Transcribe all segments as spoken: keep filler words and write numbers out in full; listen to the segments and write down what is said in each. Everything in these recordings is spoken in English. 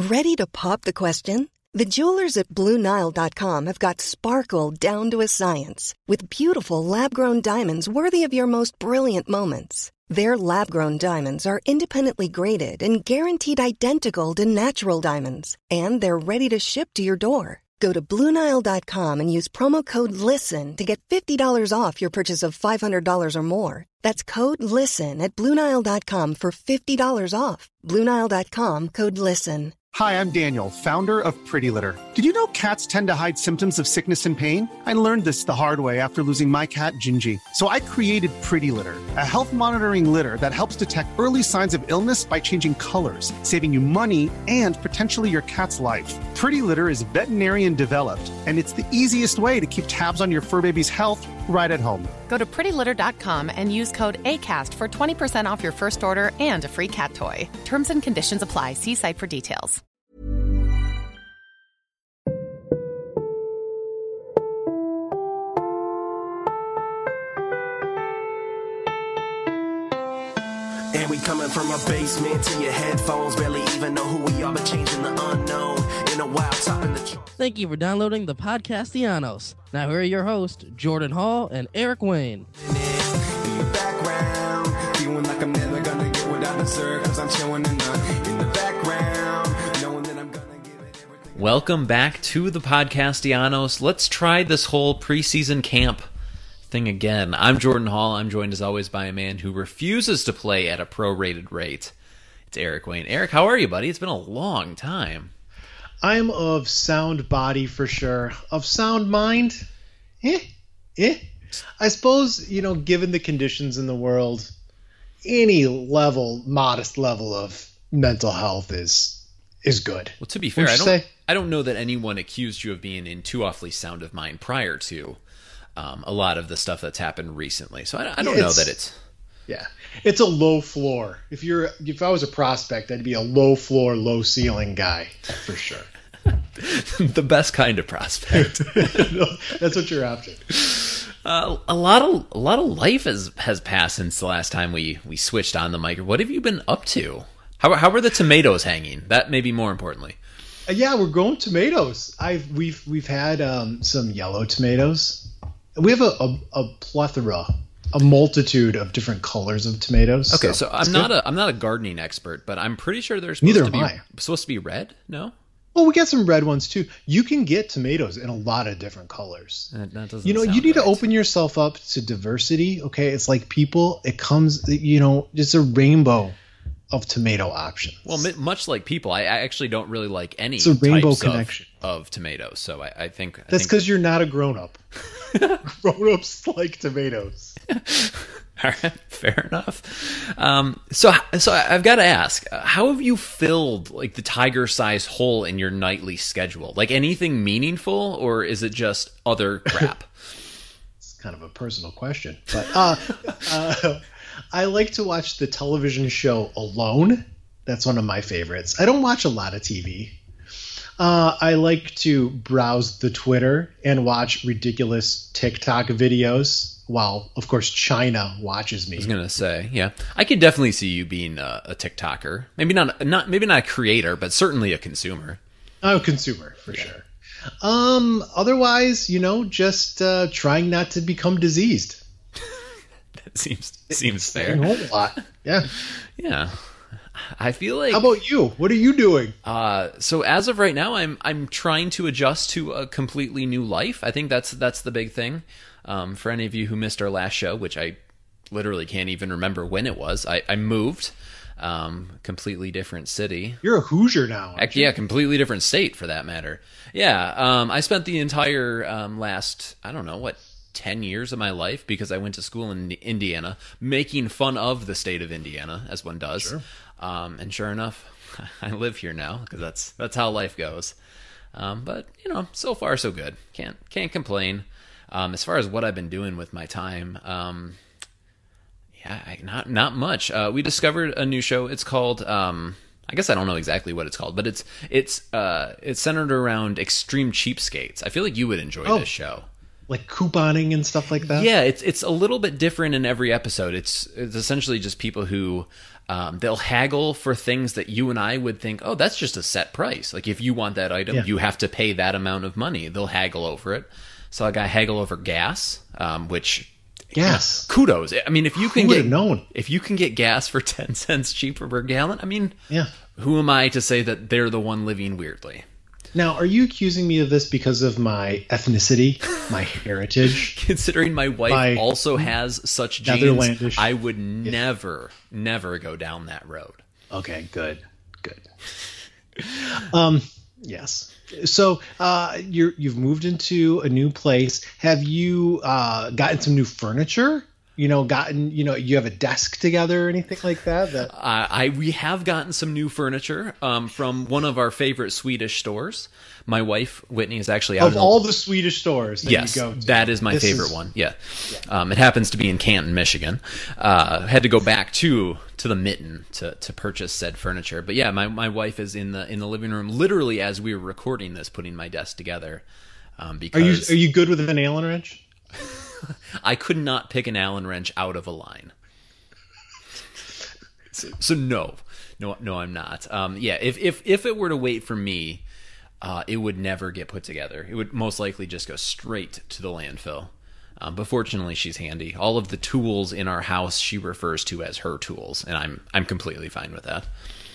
Ready to pop the question? The jewelers at Blue Nile dot com have got sparkle down to a science with beautiful lab-grown diamonds worthy of your most brilliant moments. Their lab-grown diamonds are independently graded and guaranteed identical to natural diamonds, and they're ready to ship to your door. Go to Blue Nile dot com and use promo code LISTEN to get fifty dollars off your purchase of five hundred dollars or more. That's code LISTEN at Blue Nile dot com for fifty dollars off. Blue Nile dot com, code LISTEN. Hi, I'm Daniel, founder of Pretty Litter. Did you know cats tend to hide symptoms of sickness and pain? I learned this the hard way after losing my cat, Gingy. So I created Pretty Litter, a health monitoring litter that helps detect early signs of illness by changing colors, saving you money and potentially your cat's life. Pretty Litter is veterinarian developed, and it's the easiest way to keep tabs on your fur baby's health right at home. Go to pretty litter dot com and use code ACAST for twenty percent off your first order and a free cat toy. Terms and conditions apply. See site for details. And we coming from a basement to your headphones. Barely even know who we are, but changing the unknown. In a while, topping the charts. Thank you for downloading the Podcastianos. Now here are your hosts, Jordan Hall and Eric Wayne. In your background, feeling like I'm never gonna get what I deserve, cause I'm chilling in the, in the background, knowing that I'm gonna give it everything. Welcome back to the Podcastianos. Let's try this whole preseason camp thing again. I'm Jordan Hall. I'm joined as always by a man who refuses to play at a prorated rate. It's Eric Wayne. Eric, how are you, buddy? It's been a long time. I'm of sound body for sure. Of sound mind? Eh? Eh? I suppose, you know, given the conditions in the world, any level, modest level of mental health is is good. Well, to be fair, What'd I you don't say? I don't know that anyone accused you of being in too awfully sound of mind prior to um, a lot of the stuff that's happened recently. So I, I don't Yeah, know it's- that it's... Yeah. It's a low floor. If you're if I was a prospect, I'd be a low floor, low ceiling guy for sure. the best kind of prospect. No, that's what you're after. Uh, a lot of a lot of life has has passed since the last time we, we switched on the mic. What have you been up to? How how are the tomatoes hanging? That maybe more importantly. Uh, yeah, we're growing tomatoes. I've we've we've had um, some yellow tomatoes. We have a, a, a plethora, a multitude of different colors of tomatoes. Okay, so, I'm not good. a I'm not a gardening expert, but I'm pretty sure they're supposed Neither to be am I. supposed to be red. No, Well, we got some red ones too. You can get tomatoes in a lot of different colors. that, that doesn't. You know, you sound need to right. open yourself up to diversity. Okay, it's like people. It comes, you know, it's a rainbow of tomato options. Well, mi- much like people, I, I actually don't really like any It's a rainbow types of- connection. Of, tomatoes. So I, I think I That's think- because you're not a grown up. Grown ups like tomatoes. All right, fair enough. Um, so, so I've got to ask, how have you filled like the tiger-sized hole in your nightly schedule? Like anything meaningful, or is it just other crap? It's kind of a personal question, but uh, uh, I like to watch the television show Alone. That's one of my favorites. I don't watch a lot of T V. Uh, I like to browse the Twitter and watch ridiculous TikTok videos while, of course, China watches me. I was gonna say, yeah, I could definitely see you being a, a TikToker. Maybe not, not maybe not a creator, but certainly a consumer. I'm a consumer for yeah. sure. Um, otherwise, you know, just uh, trying not to become diseased. That seems seems Staying fair. home a lot. Yeah. Yeah. I feel like. How about you? What are you doing? Uh, so as of right now, I'm I'm trying to adjust to a completely new life. I think that's that's the big thing. Um, for any of you who missed our last show, which I literally can't even remember when it was, I, I moved, um, completely different city. You're a Hoosier now. aren't Heck, you? yeah, completely different state for that matter. Yeah, um, I spent the entire um, last I don't know what. ten years of my life, because I went to school in Indiana, making fun of the state of Indiana, as one does. Sure. Um, and sure enough, I live here now, because that's that's how life goes. Um, but, you know, so far so good. Can't can't complain. Um, as far as what I've been doing with my time, um, yeah, I, not not much. Uh, we discovered a new show. It's called... Um, I guess I don't know exactly what it's called, but it's it's uh, it's centered around Extreme Cheapskates. I feel like you would enjoy Oh. this show. Like couponing and stuff like that? Yeah, it's it's a little bit different in every episode. It's it's essentially just people who Um, they'll haggle for things that you and I would think, oh, that's just a set price. Like if you want that item, Yeah. you have to pay that amount of money. They'll haggle over it. Saw a guy haggle over gas, um, which Gas. kudos. I mean, if you can Who get would've known? if you can get gas for ten cents cheaper per gallon, I mean, Yeah. who am I to say that they're the one living weirdly? Now, are you accusing me of this because of my ethnicity, my heritage? Considering my wife My also has such genes, Netherlandish. I would never, never go down that road. Okay, good, good. Um, yes. So, uh, you're you've moved into a new place. Have you uh gotten some new furniture? You know, gotten you know, you have a desk together or anything like that? That Uh, I we have gotten some new furniture um, from one of our favorite Swedish stores. My wife Whitney is actually out of in all the Swedish stores that yes, you go to, that is my this favorite is- one. Yeah, Um, it happens to be in Canton, Michigan. Uh, had to go back to to the Mitten to to purchase said furniture. But yeah, my, my wife is in the in the living room, literally as we were recording this, putting my desk together. Um, Are because you are you good with an Allen wrench? I could not pick an Allen wrench out of a line. So, so no, no, no, I'm not. Um, yeah, if if if it were to wait for me, uh, it would never get put together. It would most likely just go straight to the landfill. Um, but fortunately, she's handy. All of the tools in our house she refers to as her tools, and I'm I'm completely fine with that.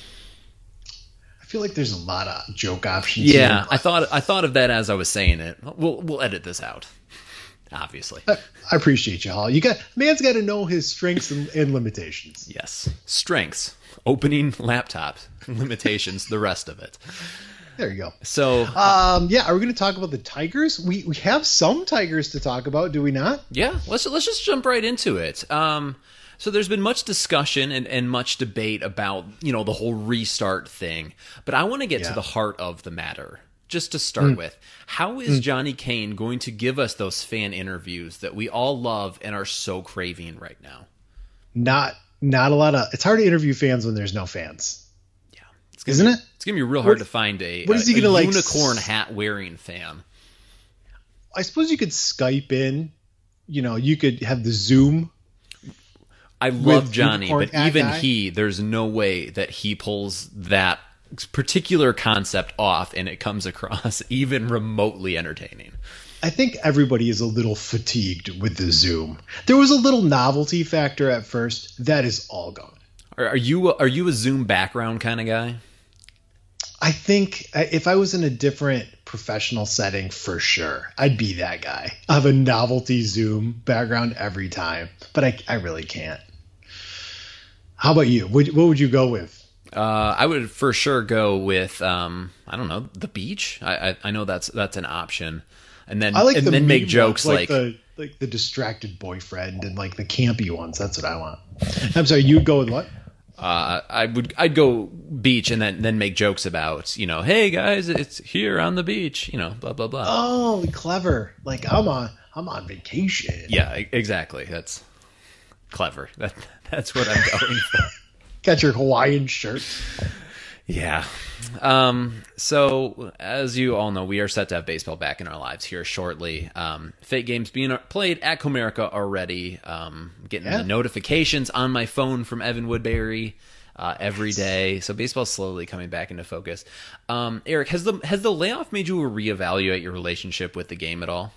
I feel like there's a lot of joke options. Yeah, here. I thought I thought of that as I was saying it. We'll we'll edit this out, obviously. I, I appreciate you, Hall. You got man's got to know his strengths and, and limitations. Yes. Strengths. Opening laptop. Limitations. The rest of it. There you go. So, Um, yeah, are we going to talk about the Tigers? We we have some Tigers to talk about, do we not? yeah, let's let's just jump right into it. Um, so there's been much discussion and, and much debate about, you know, the whole restart thing. But I want to get Yeah. to the heart of the matter. Just to start with, how is Johnny Kane going to give us those fan interviews that we all love and are so craving right now? Not not a lot of. It's hard to interview fans when there's no fans, Yeah. It's gonna isn't be, it? It's going to be real hard What- to find a, what is a, he gonna, a like, unicorn s- hat wearing fan. I suppose you could Skype in. You know, you could have the Zoom. I love with Johnny, unicorn but hat even guy? he, there's no way that he pulls that particular concept off and it comes across even remotely entertaining. I think everybody is a little fatigued with the Zoom. There was a little novelty factor at first. That is all gone. Are, are you are you a Zoom background kind of guy? I think uh, if I was in a different professional setting, for sure, I'd be that guy. I have a novelty Zoom background every time, but I, I really can't. How about you? Would, what would you go with? Uh, I would for sure go with um, I don't know, the beach. I, I I know that's that's an option, and then I like and the then make meme jokes ones, like, the like the distracted boyfriend and like the campy ones. That's what I want. I'm sorry, you would go with what? uh, I would I'd go beach and then then make jokes about, you know, hey guys, it's here on the beach, you know, blah blah blah. Oh, clever! Like I'm on I'm on vacation. Yeah, e- exactly. That's clever. That that's what I'm going for. Got your Hawaiian shirt. Yeah. Um, so, as you all know, we are set to have baseball back in our lives here shortly. Um, Fate games being played at Comerica already. Um, getting Yeah. the notifications on my phone from Evan Woodbury uh, every day. So, baseball's slowly coming back into focus. Um, Eric, has the has the layoff made you reevaluate your relationship with the game at all?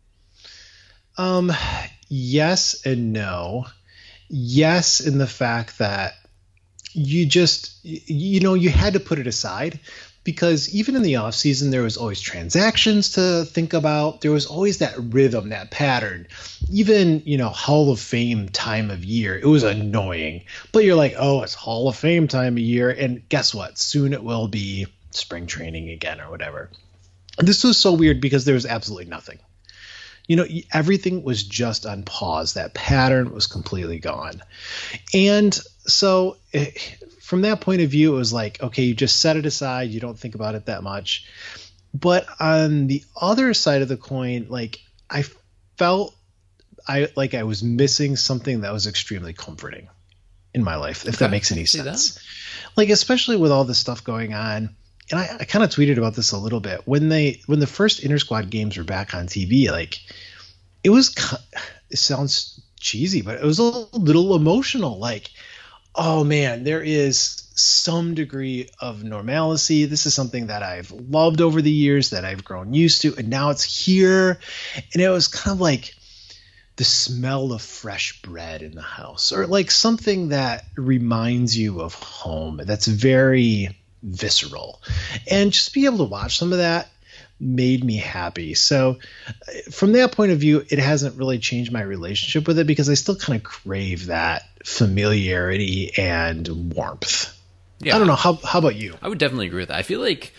Um, yes and no. Yes, in the fact that you just, you know, you had to put it aside because even in the off season, there was always transactions to think about. There was always that rhythm, that pattern. Even, you know, Hall of Fame time of year, it was annoying. But you're like, oh, it's Hall of Fame time of year. And guess what? Soon it will be spring training again or whatever. This was so weird because there was absolutely nothing. You know, everything was just on pause. That pattern was completely gone. And so it, from that point of view, it was like, okay, you just set it aside. You don't think about it that much. But on the other side of the coin, like I felt I like I was missing something that was extremely comforting in my life, if that Okay, makes I any see sense. that. Like, especially with all this stuff going on. And I, I kind of tweeted about this a little bit when they when the first inter-squad games were back on T V. Like, it was, it sounds cheesy, but it was a little emotional. Like, oh man, there is some degree of normalcy. This is something that I've loved over the years, that I've grown used to, and now it's here. And it was kind of like the smell of fresh bread in the house, or like something that reminds you of home. That's very visceral. And just be able to watch some of that made me happy. So from that point of view, it hasn't really changed my relationship with it, because I still kind of crave that familiarity and warmth. Yeah. I don't know. How how about you? I would definitely agree with that. I feel like,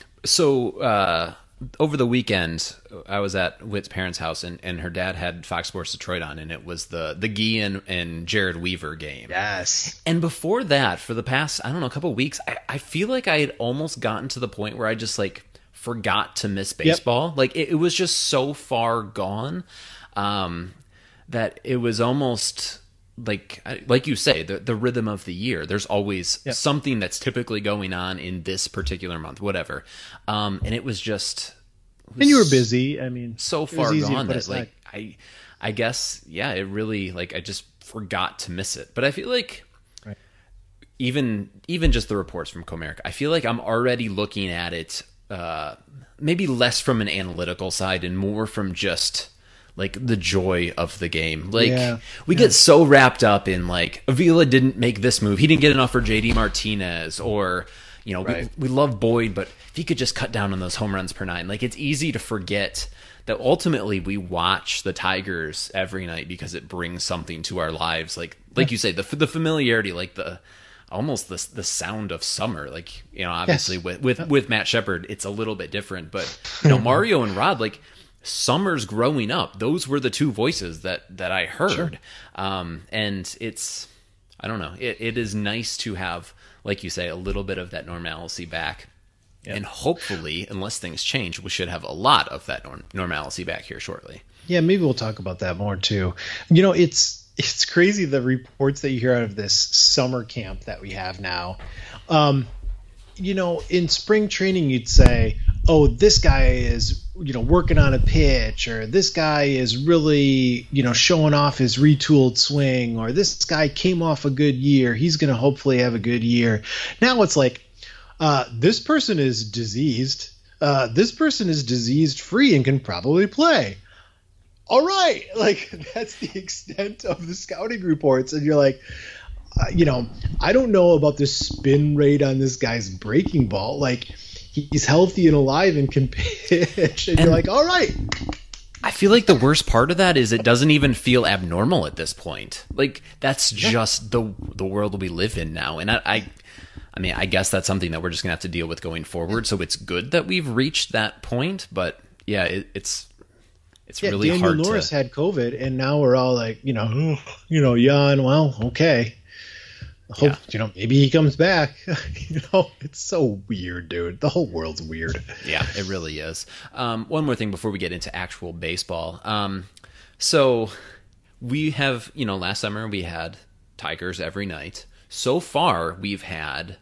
so uh, over the weekend, I was at Whit's parents' house, and, and her dad had Fox Sports Detroit on, and it was the the Gee and, and Jared Weaver game. Yes. And before that, for the past, I don't know, a couple of weeks, I, I feel like I had almost gotten to the point where I just like forgot to miss baseball. Yep. Like it, it was just so far gone um, that it was almost like, like you say, the, the rhythm of the year. There's always yep. something that's typically going on in this particular month, whatever. Um, and it was just, it was and you were busy. I mean, so far gone that like I, I guess, yeah, it really like I just forgot to miss it. But I feel like right. even even just the reports from Comerica, I feel like I'm already looking at it. Uh, maybe less from an analytical side and more from just like the joy of the game. Like yeah, we yeah. get so wrapped up in like Avila didn't make this move. He didn't get enough for J D Martinez, or, you know, right. we, we love Boyd, but if he could just cut down on those home runs per nine, like it's easy to forget that ultimately we watch the Tigers every night because it brings something to our lives. Like, like yeah. you say, the, the familiarity, like the, almost the the sound of summer, like, you know, obviously yes. with, with, with Matt Shepard, it's a little bit different, but you know, Mario and Rod, like Summers growing up, those were the two voices that, that I heard. Sure. Um, and it's, I don't know, it, it is nice to have, like you say, a little bit of that normalcy back. Yep. And hopefully, unless things change, we should have a lot of that norm- normalcy back here shortly. Yeah, maybe we'll talk about that more too. You know, it's, It's crazy, the reports that you hear out of this summer camp that we have now. Um, you know, in spring training, you'd say, oh, this guy is, you know, working on a pitch, or this guy is really, you know, showing off his retooled swing, or this guy came off a good year. He's going to hopefully have a good year. Now it's like, uh, this person is diseased. Uh, this person is diseased free and can probably play. All right, like that's the extent of the scouting reports, and you're like, uh, you know, I don't know about the spin rate on this guy's breaking ball. Like, he's healthy and alive and can pitch, and, and you're like, all right. I feel like the worst part of that is it doesn't even feel abnormal at this point. Like that's yeah. just the the world we live in now, and I, I, I mean, I guess that's something that we're just gonna have to deal with going forward. So it's good that we've reached that point, but yeah, it, it's. It's yeah, really Daniel hard Norris to... had COVID, and now we're all like, you know, you know, yawn. Well, okay. Hope, yeah. you know, maybe he comes back. You know, it's so weird, dude. The whole world's weird. Yeah, it really is. Um, one more thing before we get into actual baseball. Um, so we have, you know, last summer we had Tigers every night. So far, we've had,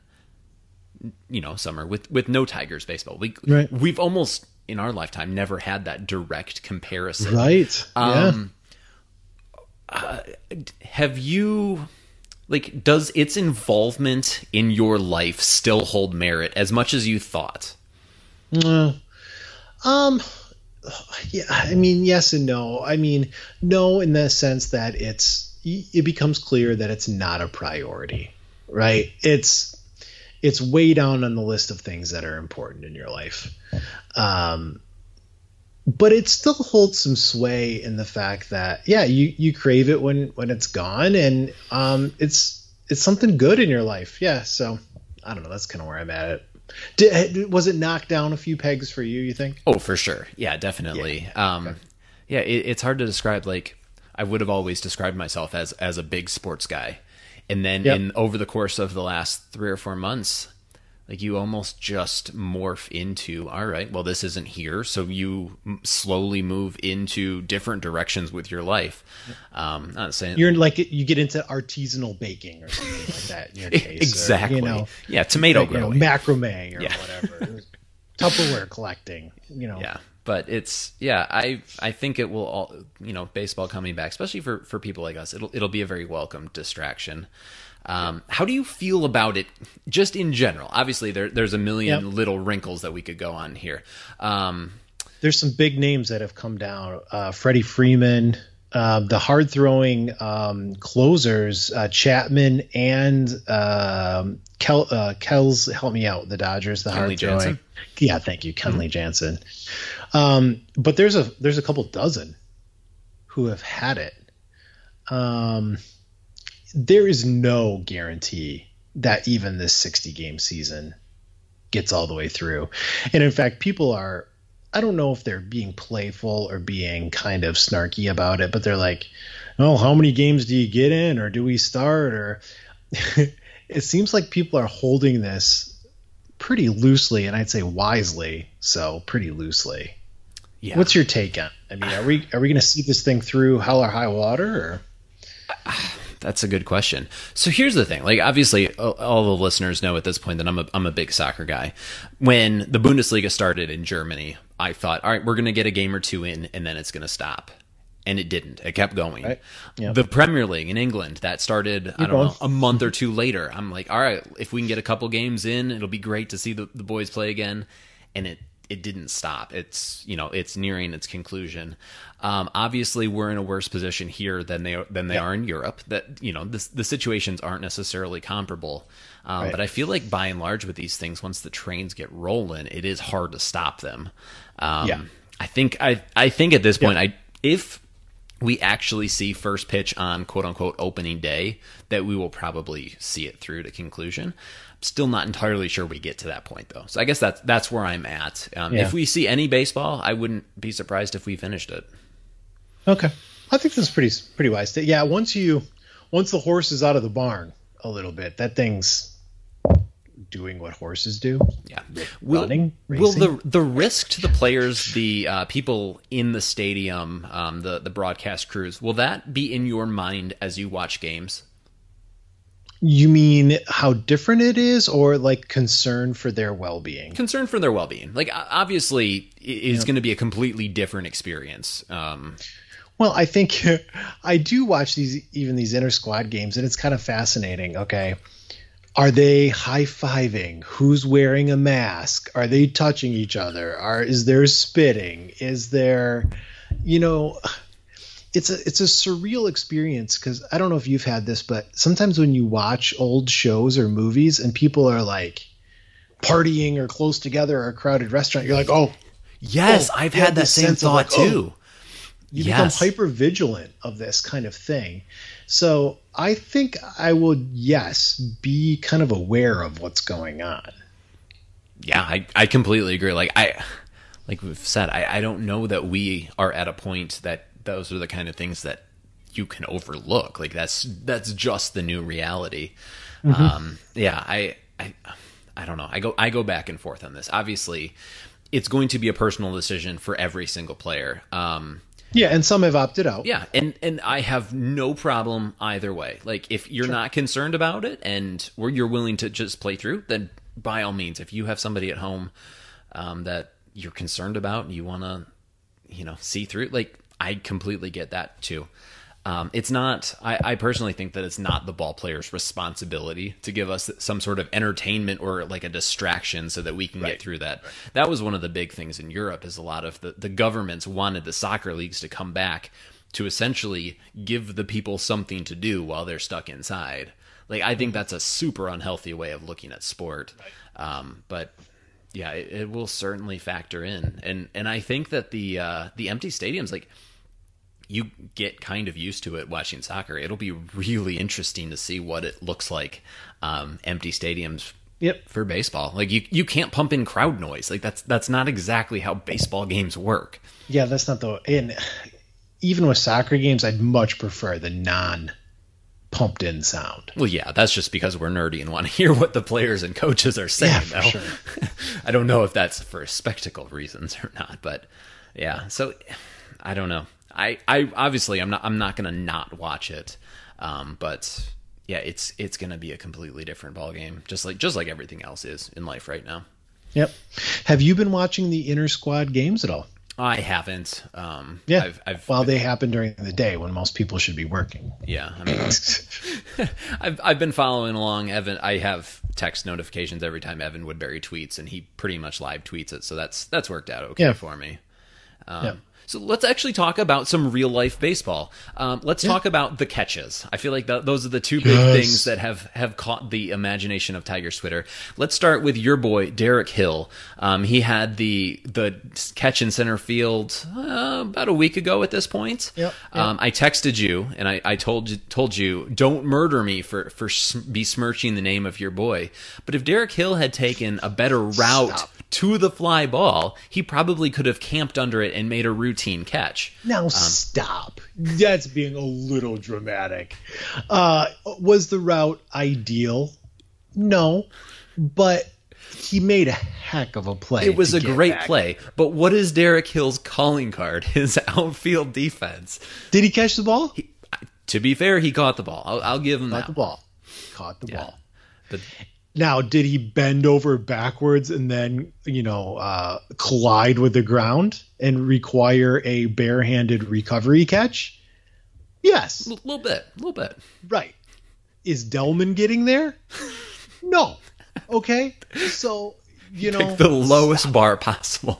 you know, summer with with no Tigers baseball. We right. we've almost. in our lifetime, never had that direct comparison. Right. Um, yeah. Uh, have you, like, does its involvement in your life still hold merit as much as you thought? Uh, um, yeah, I mean, yes and no. I mean, no, in the sense that it's, it becomes clear that it's not a priority, right? It's, it's way down on the list of things that are important in your life. Um, but it still holds some sway in the fact that, yeah, you, you crave it when, when it's gone, and um, it's it's something good in your life. Yeah, so I don't know. That's kind of where I'm at it. Did, was it knocked down a few pegs for you, you think? Oh, for sure. Yeah, definitely. Yeah, um, okay. yeah it, it's hard to describe. Like, I would have always described myself as, as a big sports guy. And then yep. in over the course of the last three or four months, like you almost just morph into, all right, well, this isn't here. So you slowly move into different directions with your life. Um, not saying you're like, you get into artisanal baking or something like that in your case. Exactly. Or, you know, yeah. Tomato like, growing. You know, macrame or yeah. whatever. Tupperware collecting, you know. Yeah. But it's, yeah, I I think it will all, you know, baseball coming back, especially for, for people like us, it'll it'll be a very welcome distraction. Um, how do you feel about it just in general? Obviously, there, there's a million Yep. little wrinkles that we could go on here. Um, There's some big names that have come down. Uh, Freddie Freeman, uh, the hard throwing um, closers, uh, Chapman and um, Kel, uh, Kells, help me out, the Dodgers, the Kenley hard throwing. Jansen? Yeah, thank you, Kenley mm-hmm. Jansen. Um, but there's a there's a couple dozen who have had it. Um, there is no guarantee that even this sixty game season gets all the way through. And in fact, people are, I don't know if they're being playful or being kind of snarky about it, but they're like, oh, how many games do you get in, or do we start? Or it seems like people are holding this pretty loosely, and I'd say wisely. So pretty loosely. Yeah. What's your take on it? I mean, are we, are we going to see this thing through hell or high water, or? That's a good question. So here's the thing. Like, obviously, all the listeners know at this point that I'm a, I'm a big soccer guy. When the Bundesliga started in Germany, I thought, all right, we're going to get a game or two in, and then it's going to stop. And it didn't. It kept going. Right. Yep. The Premier League in England, that started, Keep I don't going. know, a month or two later. I'm like, all right, if we can get a couple games in, it'll be great to see the, the boys play again. And it it didn't stop. It's, you know, it's nearing its conclusion. Um, obviously, we're in a worse position here than they than they yep. are in Europe. That, you know, this, the situations aren't necessarily comparable. Um, right. But I feel like by and large with these things, once the trains get rolling, it is hard to stop them. Um, yeah. I think I I think at this point, yeah. I if we actually see first pitch on quote unquote opening day, that we will probably see it through to conclusion. Still not entirely sure we get to that point, though. So I guess that's that's where I'm at. Um, yeah. If we see any baseball, I wouldn't be surprised if we finished it. Okay, I think that's pretty pretty wise. Yeah, once you once the horse is out of the barn a little bit, that thing's doing what horses do. Yeah, will, running. Will the the risk to the players, the uh, people in the stadium, um, the the broadcast crews, will that be in your mind as you watch games? You mean how different it is, or like concern for their well-being? Concern for their well-being. Like, obviously, it is yep. going to be a completely different experience. Um, well, I think I do watch these, even these inter-squad games, and it's kind of fascinating. Okay, are they high-fiving? Who's wearing a mask? Are they touching each other? Are is there spitting? Is there, you know... It's a it's a surreal experience, because I don't know if you've had this, but sometimes when you watch old shows or movies and people are like partying or close together or a crowded restaurant, you're like, oh, yes, oh, I've had that same thought like, too. Oh, you yes. become hyper vigilant of this kind of thing. So I think I would, yes, be kind of aware of what's going on. Yeah, I, I completely agree. Like I, like we've said, I, I don't know that we are at a point that those are the kind of things that you can overlook. Like that's that's just the new reality. Mm-hmm. Um, yeah, I, I I don't know. I go I go back and forth on this. Obviously, it's going to be a personal decision for every single player. Um, yeah, and some have opted out. Yeah, and and I have no problem either way. Like if you're sure. not concerned about it and or you're willing to just play through, then by all means, if you have somebody at home um, that you're concerned about and you want to, you know, see through, like. I completely get that too. Um, it's not, I, I personally think that it's not the ball player's responsibility to give us some sort of entertainment or like a distraction so that we can right. get through that. Right. That was one of the big things in Europe, is a lot of the, the governments wanted the soccer leagues to come back to essentially give the people something to do while they're stuck inside. Like, I think that's a super unhealthy way of looking at sport. Right. Um, but yeah, it, it will certainly factor in. And, and I think that the, uh, the empty stadiums, like, you get kind of used to it watching soccer. It'll be really interesting to see what it looks like, um, empty stadiums yep. for baseball. Like you, you can't pump in crowd noise. Like that's that's not exactly how baseball games work. Yeah, that's not the. And even with soccer games, I'd much prefer the non pumped in sound. Well, yeah, that's just because we're nerdy and want to hear what the players and coaches are saying. Yeah, for sure. I don't know if that's for spectacle reasons or not, but yeah. So I don't know. I, I obviously I'm not I'm not gonna not watch it, um, but yeah, it's it's gonna be a completely different ball game, just like just like everything else is in life right now. Yep. Have you been watching the inter squad games at all? I haven't. Um, Yeah. I've, I've, well, they happen during the day when most people should be working. Yeah, I mean, I've I've been following along. Evan, I have text notifications every time Evan Woodbury tweets, and he pretty much live tweets it. So that's that's worked out okay Yeah. for me. Um, Yeah. So let's actually talk about some real life baseball. Um, let's talk about the catches. I feel like that, those are the two big Yes. things that have, have caught the imagination of Tigers Twitter. Let's start with your boy Derek Hill. Um, he had the the catch in center field uh, about a week ago at this point. Yep, yep. Um, I texted you and I, I told you told you don't murder me for for besmirching the name of your boy. But if Derek Hill had taken a better route Stop. to the fly ball, he probably could have camped under it and made a routine catch. Now stop. That's being a little dramatic. Uh, was the route ideal? No, but he made a heck of a play. It was to a get great back. play, but what is Derek Hill's calling card? His outfield defense. Did he catch the ball? He, to be fair, he caught the ball. I'll, I'll give him Caught that. the ball. Caught the Yeah. ball. But Now, did he bend over backwards and then, you know, uh, collide with the ground and require a barehanded recovery catch? Yes. a little bit, a little bit. Right. Is Delman getting there? No. Okay. So, you know, Pick the lowest bar possible.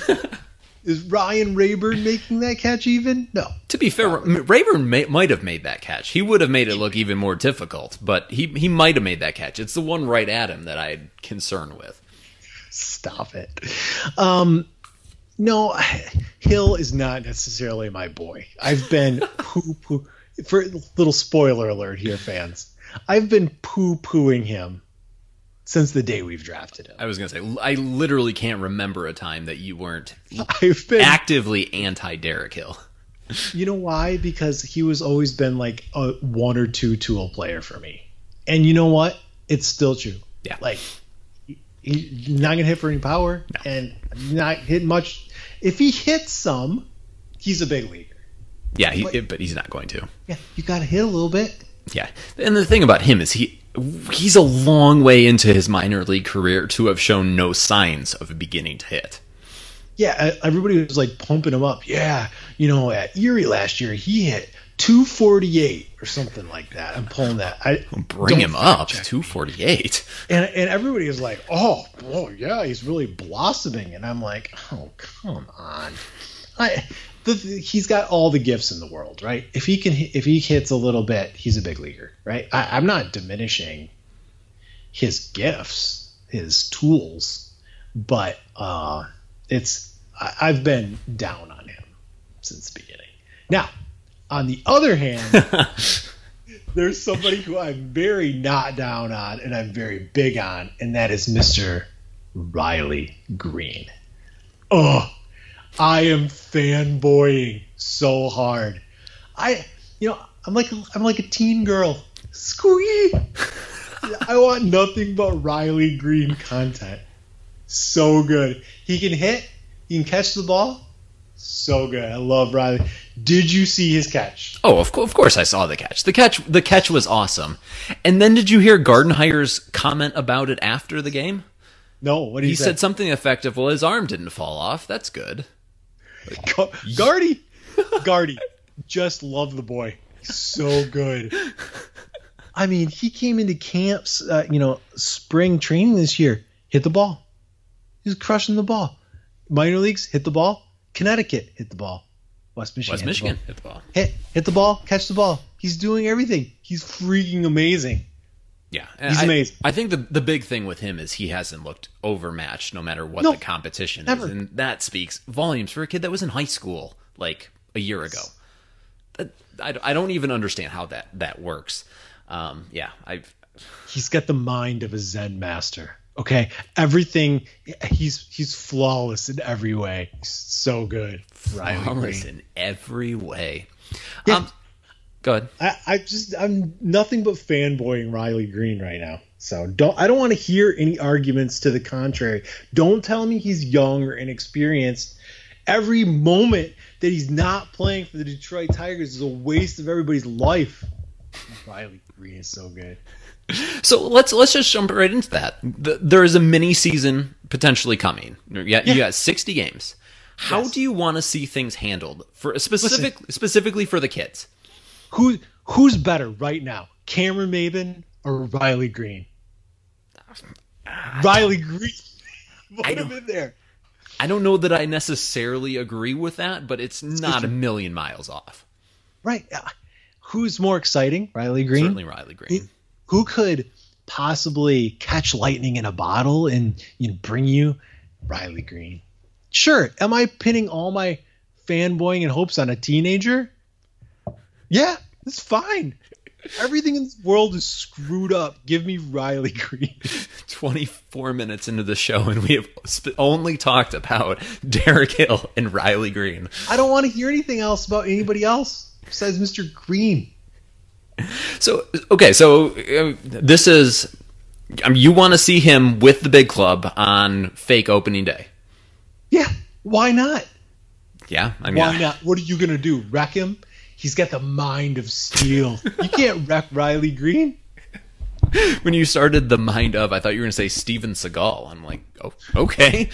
is Ryan Rayburn making that catch even? No. To be fair, Rayburn may, might have made that catch. He would have made it look even more difficult, but he, he might have made that catch. It's the one right at him that I had concern with. Stop it. Um, no, Hill is not necessarily my boy. I've been poo poo. For little spoiler alert here, fans. I've been poo pooing him since the day we've drafted him. I was going to say, I literally can't remember a time that you weren't I've been, actively anti-Derek Hill. you know why? Because he was always been like a one or two tool player for me. And you know what? It's still true. Yeah. Like, he, he's not going to hit for any power No. and not hit much. If he hits some, he's a big leaguer. Yeah, he, But- but he's not going to. Yeah, you got to hit a little bit. Yeah, and the thing about him is he he's a long way into his minor league career to have shown no signs of beginning to hit. Yeah, everybody was like pumping him up. Yeah, you know, at Erie last year, he hit two forty-eight or something like that. I'm pulling that. I Bring don't him up, fact check. two forty-eight. And and everybody was like, oh, oh yeah, he's really blossoming. And I'm like, oh, come on. I the, he's got all the gifts in the world, right? If he can, if he hits a little bit, he's a big leaguer, right? I, I'm not diminishing his gifts, his tools, but uh, it's I, I've been down on him since the beginning. Now, on the other hand, there's somebody who I'm very not down on and I'm very big on, and that is Mister Riley Green. Oh, I am fanboying so hard. I, you know, I'm like I'm like a teen girl. Squee. I want nothing but Riley Green content. So good. He can hit. He can catch the ball. So good. I love Riley. Did you see his catch? Oh, of, co- of course I saw the catch. The catch the catch was awesome. And then did you hear Gardenhire's comment about it after the game? No. What did He he, said something effective. Well, his arm didn't fall off. That's good. Ga- Gardy, Gardy, just love the boy. So good. I mean, he came into camps, uh, you know, spring training this year. Hit the ball. He was crushing the ball. Minor leagues, hit the ball. Connecticut, hit the ball. West Michigan, West hit the Michigan ball. hit the ball. Hit, hit the ball. Catch the ball. He's doing everything. He's freaking amazing. Yeah, and He's I, amazing. I think the the big thing with him is he hasn't looked overmatched, no matter what No, the competition never. is, and that speaks volumes for a kid that was in high school like a year ago. That, I, I don't even understand how that that works. Um, yeah, I've He's got the mind of a Zen master. Okay, everything. He's he's flawless in every way. So good, Riley flawless Green. in every way. Yeah. Um, go ahead. I, I just I'm nothing but fanboying Riley Green right now. So don't I don't want to hear any arguments to the contrary. Don't tell me he's young or inexperienced. Every moment that he's not playing for the Detroit Tigers is a waste of everybody's life. Riley Green is so good. So let's let's just jump right into that. The, there is a mini season potentially coming. Yeah, you got sixty games. How Yes. do you want to see things handled for specific specifically for the kids? Who who's better right now, Cameron Maben or Riley Green? Riley Green. Put I him don't- in there. I don't know that I necessarily agree with that, but it's not a million miles off. Right. Uh, Who's more exciting, Riley Green? Certainly Riley Green. Who could possibly catch lightning in a bottle and you know, bring you Riley Green? Sure. Am I pinning all my fanboying and hopes on a teenager? Yeah, it's fine. Everything in this world is screwed up. Give me Riley Green. twenty-four minutes into the show, and we have sp- only talked about Derek Hill and Riley Green. I don't want to hear anything else about anybody else besides Mister Green. So, okay, so uh, this is, I mean, you want to see him with the big club on fake opening day. Yeah, why not? Yeah, I mean, Why not? What are you going to do? Wreck him? He's got the mind of steel. You can't wreck Riley Green. when you started the mind of, I thought you were going to say Steven Seagal. I'm like, oh, okay.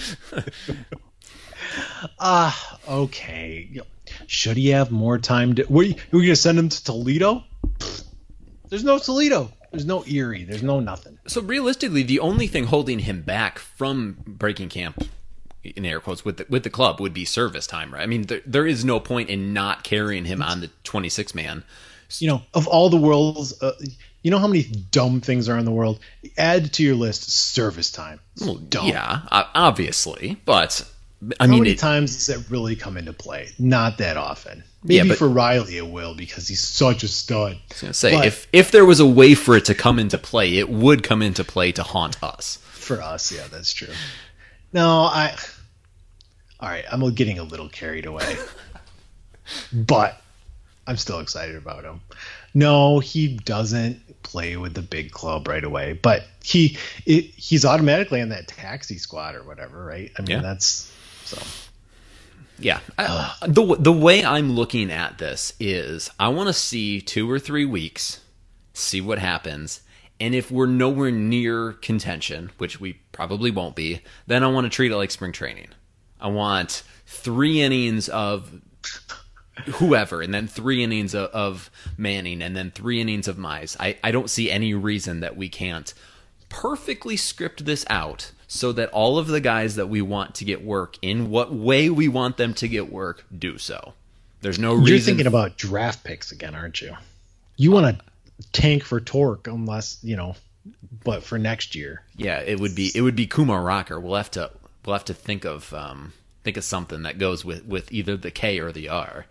Ah, uh, okay. Should he have more time to? What are you, are we going to send him to Toledo? There's no Toledo. There's no Erie. There's no nothing. So realistically, the only thing holding him back from breaking camp, in air quotes, with the, with the club would be service time, right? I mean, there, there is no point in not carrying him on the twenty-six man. You know, of all the world's, uh, you know how many dumb things are in the world? Add to your list service time. It's Well, dumb. yeah, o- obviously, but I How mean, many it, times does that really come into play? Not that often. Maybe Yeah, but- for Riley it will because he's such a stud. I was gonna say, But- if if there was a way for it to come into play, it would come into play to haunt us. For us, yeah, that's true. No, I. All right, I'm getting a little carried away, but I'm still excited about him. No, he doesn't play with the big club right away, but he it, he's automatically on that taxi squad or whatever, right? I mean, Yeah. that's so. Yeah. I, the the way I'm looking at this is I want to see two or three weeks, see what happens, and if we're nowhere near contention, which we probably won't be, then I want to treat it like spring training. I want three innings of whoever, and then three innings of, of Manning, and then three innings of Mize. I, I don't see any reason that we can't perfectly script this out so that all of the guys that we want to get work in what way we want them to get work do so. There's no reason. You're thinking about draft picks again, aren't you? You want to tank for torque, unless you know, but for next year. Yeah, it would be it would be Kumar Rocker. We'll have to we'll have to think of um, think of something that goes with, with either the K or the R.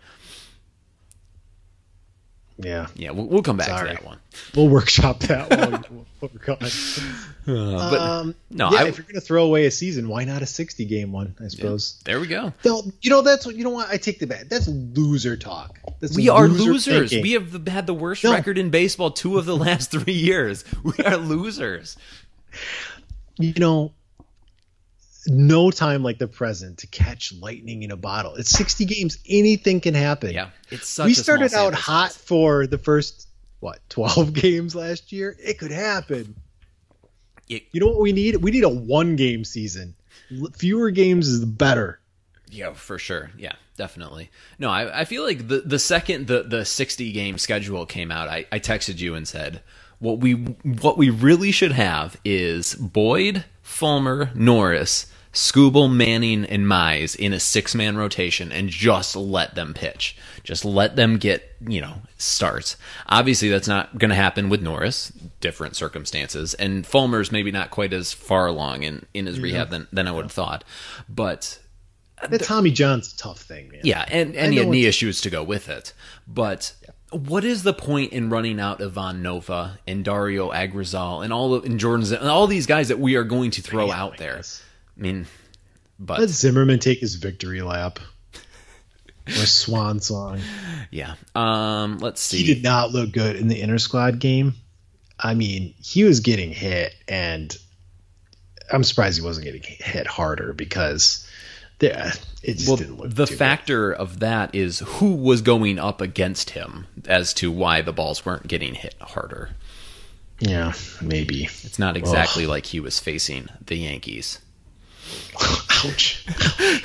Yeah, Yeah, we'll, we'll come back Sorry. to that one. we'll workshop that one. We're going. Uh, but Um, no, yeah, I, if you're going to throw away a season, why not a sixty game one? I suppose. there we go. No, you know that's what you know. What I take the bet. That's loser talk. That's We are loser losers. thinking. We have had the worst No. record in baseball two of the last three years. We are losers. You know, no time like the present to catch lightning in a bottle. It's sixty games. Anything can happen. Yeah, it's such we a small started out sample hot size. for the first what twelve games last year. It could happen. It- You know what we need? We need a one game season. L- Fewer games is better. Yeah, for sure. Yeah, definitely. No, I, I feel like the the second the, the sixty game schedule came out, I, I texted you and said what we what we really should have is Boyd, Fulmer, Norris, Skubal, Manning, and Mize in a six man rotation and just let them pitch. Just let them get, you know, starts. Obviously, that's not going to happen with Norris. Different circumstances. And Fulmer's maybe not quite as far along in, in his rehab than, than I would have thought. But That Tommy John's a tough thing, man. yeah, and, and I he had know knee it's- issues to go with it. But what is the point in running out Ivan Nova and Dario Agrizal and all of, and Jordan Z- and all these guys that we are going to throw Yeah, out I there? guess. I mean, but Let Zimmerman take his victory lap. Or swan song. yeah. Um, let's see. He did not look good in the inter squad game. I mean, he was getting hit, and I'm surprised he wasn't getting hit harder because there, it just Well, didn't look the too factor of that is who was going up against him as to why the balls weren't getting hit harder. good. Yeah, maybe. It's not exactly like he was facing the Yankees. Ouch.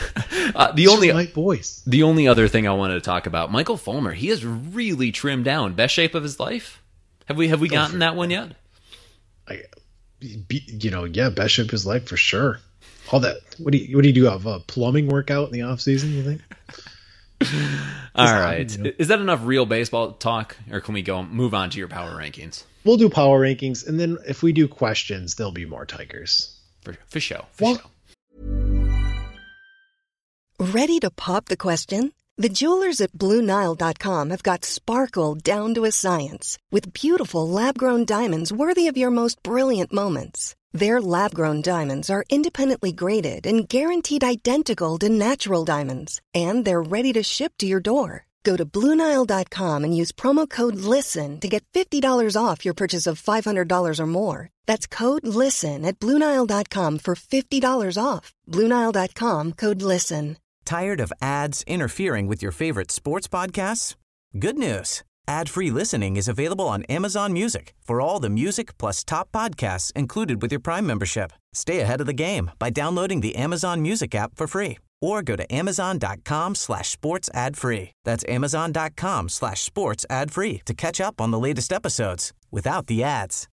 Uh, the It's only just my voice. the only other thing I wanted to talk about, Michael Fulmer, he has really trimmed down. Best shape of his life. Have we have we gotten that one yet? I, be, you know, yeah, best shape of his life for sure. All that. What do you what do you do? Have a plumbing workout in the off season? You think? All right. You know. Is that enough real baseball talk, or can we go move on to your power rankings? We'll do power rankings, and then if we do questions, there'll be more Tigers. For, for show. For Well- show. Ready to pop the question? The jewelers at Blue Nile dot com have got sparkle down to a science with beautiful lab-grown diamonds worthy of your most brilliant moments. Their lab-grown diamonds are independently graded and guaranteed identical to natural diamonds, and they're ready to ship to your door. Go to Blue Nile dot com and use promo code LISTEN to get fifty dollars off your purchase of five hundred dollars or more. That's code LISTEN at Blue Nile dot com for fifty dollars off. Blue Nile dot com, code LISTEN. Tired of ads interfering with your favorite sports podcasts? Good news. Ad-free listening is available on Amazon Music for all the music plus top podcasts included with your Prime membership. Stay ahead of the game by downloading the Amazon Music app for free or go to amazon.com slash sports ad free. That's amazon.com slash sports ad free to catch up on the latest episodes without the ads.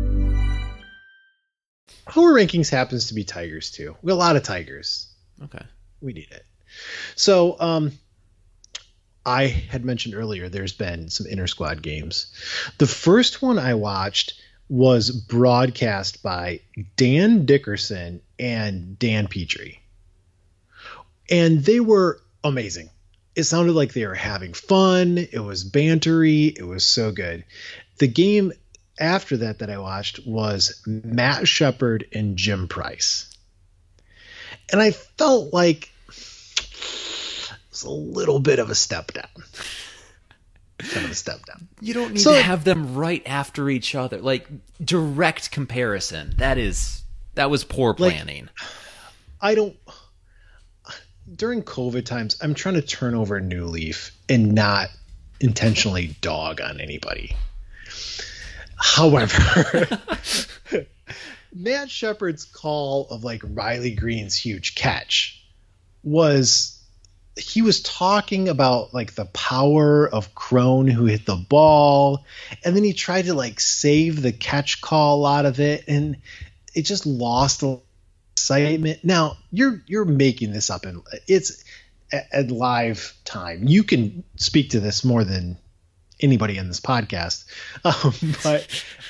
Power rankings happens to be Tigers too. We got a lot of Tigers. Okay. We need it. So, um, I had mentioned earlier there's been some inter-squad games. The first one I watched was broadcast by Dan Dickerson and Dan Petrie. And they were amazing. It sounded like they were having fun. It was bantery. It was so good. The game after that that I watched was Matt Shepard and Jim Price. And I felt like a little bit of a step down. Kind of a step down. You don't need So- to have them right after each other. Like, direct comparison. That is, that was poor Like- planning. I don't. During COVID times, I'm trying to turn over a new leaf and not intentionally dog on anybody. However, Matt Shepard's call of like Riley Green's huge catch was. He was talking about like the power of Crone who hit the ball, and then he tried to like save the catch call out of it, and it just lost the excitement. Now you're you're making this up, and it's at live time. You can speak to this more than anybody in this podcast, um, but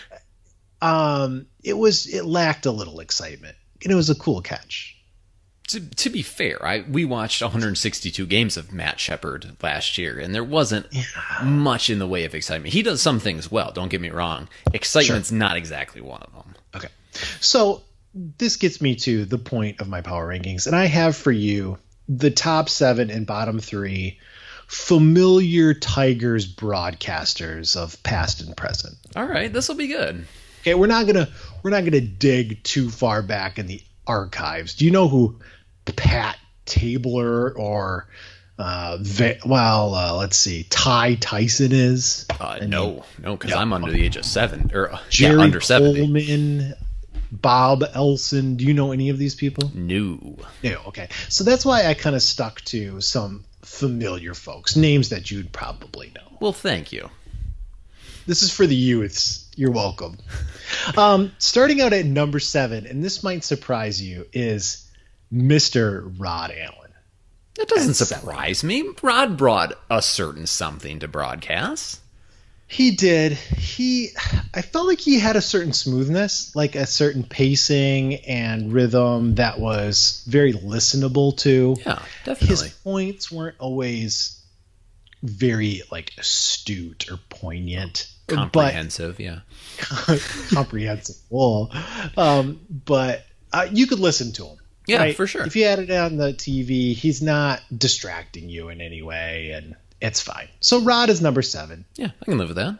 um, it was it lacked a little excitement, and it was a cool catch. To, to be fair, I we watched one hundred sixty-two games of Matt Shepard last year, and there wasn't much in the way of excitement. He does some things well, don't get me wrong. Excitement's Sure. not exactly one of them. Okay. So this gets me to the point of my power rankings, and I have for you the top seven and bottom three familiar Tigers broadcasters of past and present. All right, this will be good. Okay, we're not gonna we're not gonna dig too far back in the archives. Do you know who Pat Tabler or uh, Va- well, uh, let's see, Ty Tyson is? Uh, I no, mean, no, because yeah. I'm under the age of seven, or uh, Jerry yeah, under seventy. Coleman, Bob Elson. Do you know any of these people? No. No. Okay. So that's why I kind of stuck to some familiar folks, names that you'd probably know. Well, thank you. This is for the youths. You're welcome. Um, starting out at number seven, and this might surprise you, is Mister Rod Allen. That doesn't That's surprise me. Rod brought a certain something to broadcast. He did. He, I felt like he had a certain smoothness, like a certain pacing and rhythm that was very listenable to. Yeah, His definitely. points weren't always very like astute or poignant, Comprehensive, yeah. but comprehensible. Um, but uh, you could listen to him. Yeah, right? for sure. If you had it on the T V, he's not distracting you in any way, and it's fine. So Rod is number seven. Yeah, I can live with that.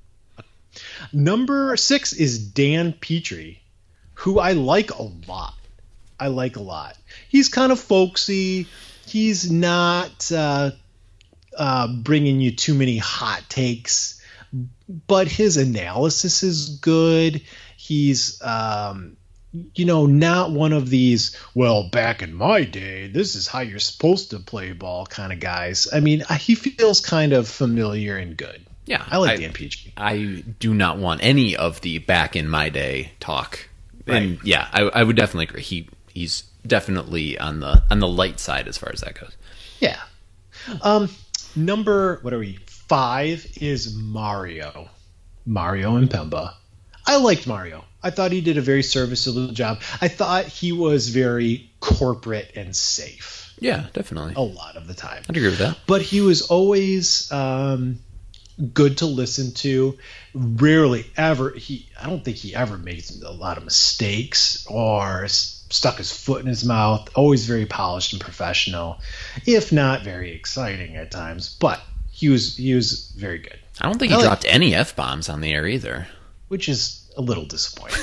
Number six is Dan Petrie, who I like a lot. I like a lot. He's kind of folksy. He's not uh, uh, bringing you too many hot takes, but his analysis is good. He's um, you know, not one of these, well, back in my day, this is how you're supposed to play ball kind of guys. I mean, he feels kind of familiar and good. Yeah. I like I, Dan Peachy. I do not want any of the back in my day talk. Right. And yeah, I, I would definitely agree. He he's definitely on the on the light side as far as that goes. Yeah. Um, number, what are we? Five is Mario. Mario Impemba. I liked Mario. I thought he did a very serviceable job. I thought he was very corporate and safe. Yeah, definitely. A lot of the time. I'd agree with that. But he was always um, good to listen to. Rarely ever, he. I don't think he ever made a lot of mistakes or s- stuck his foot in his mouth. Always very polished and professional, if not very exciting at times. But he was he was very good. I don't think he I like- dropped any F-bombs on the air either. Which is a little disappointing.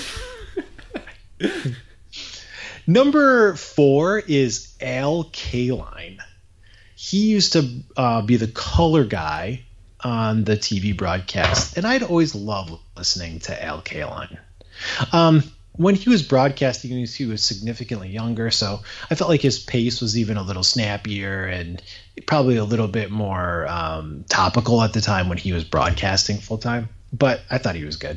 Number four is Al Kaline. He used to uh, be the color guy on the T V broadcast, and I'd always loved listening to Al Kaline. Um, when he was broadcasting, he was, he was significantly younger, so I felt like his pace was even a little snappier and probably a little bit more um, topical at the time when he was broadcasting full time. But I thought he was good.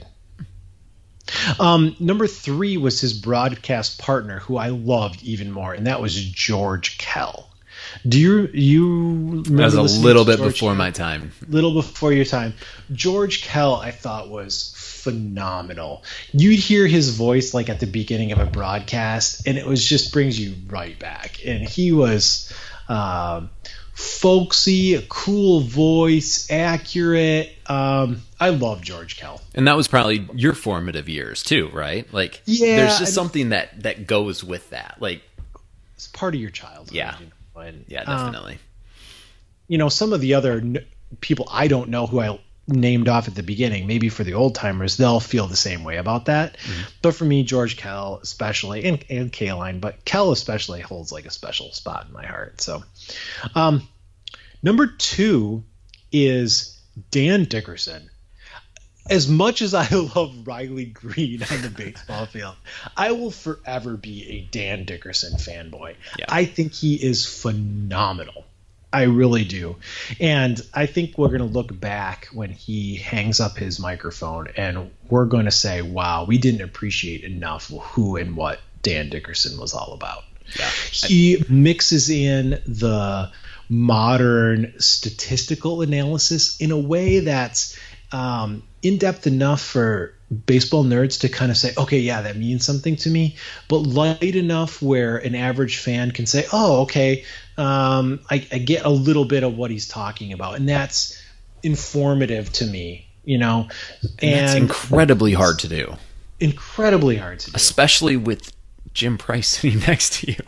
Um, number three was his broadcast partner, who I loved even more, and that was George Kell. Do you you remember? That was a listening little to bit George before Kell? my time. Little before your time. George Kell, I thought, was phenomenal. You'd hear his voice like at the beginning of a broadcast, and it was just brings you right back. And he was um, folksy, a cool voice, accurate. Um, I love George Kell. And that was probably your formative years too, right? Like, Yeah, there's just I- something that that goes with that. Like, It's part of your childhood. Yeah. you know, and, yeah, um, definitely. you know, some of the other n- people I don't know who I named off at the beginning, maybe for the old timers, they'll feel the same way about that. Mm-hmm. But for me, George Kell especially, and, and Kaline, but Kell especially holds like a special spot in my heart. So, um, number two is Dan Dickerson. As much as I love Riley Green on the baseball field, I will forever be a Dan Dickerson fanboy. Yeah. I think he is phenomenal. I really do. And I think we're going to look back when he hangs up his microphone and we're going to say, wow, we didn't appreciate enough who and what Dan Dickerson was all about. Yeah. He mixes in the modern statistical analysis in a way that's um, in-depth enough for baseball nerds to kind of say, okay, yeah, that means something to me, but light enough where an average fan can say, oh, okay, um, I, I get a little bit of what he's talking about, and that's informative to me, you know. And And it's incredibly hard to do, incredibly hard to do. especially with Jim Price sitting next to you.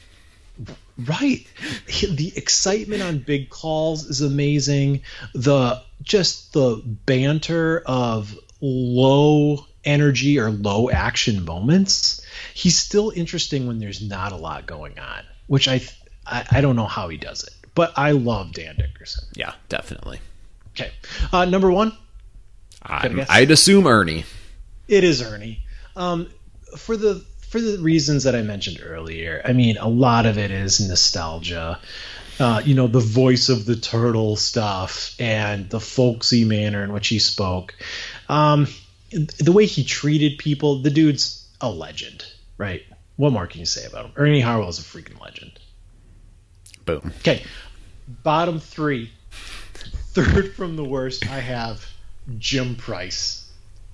Right. The excitement on big calls is amazing. The just the banter of low energy or low action moments. He's still interesting when there's not a lot going on, which I I, I don't know how he does it, but I love Dan Dickerson. Yeah, definitely. Okay. Uh, number one, I'm, guess? I'd assume Ernie. it is Ernie. Um, for the for the reasons that I mentioned earlier, I mean, a lot of it is nostalgia. Uh, you know, the voice of the turtle stuff and the folksy manner in which he spoke. Um, the way he treated people, the dude's a legend, right? What more can you say about him? Ernie Harwell's a freaking legend. Boom. Okay, bottom three. Third from the worst, I have Jim Price.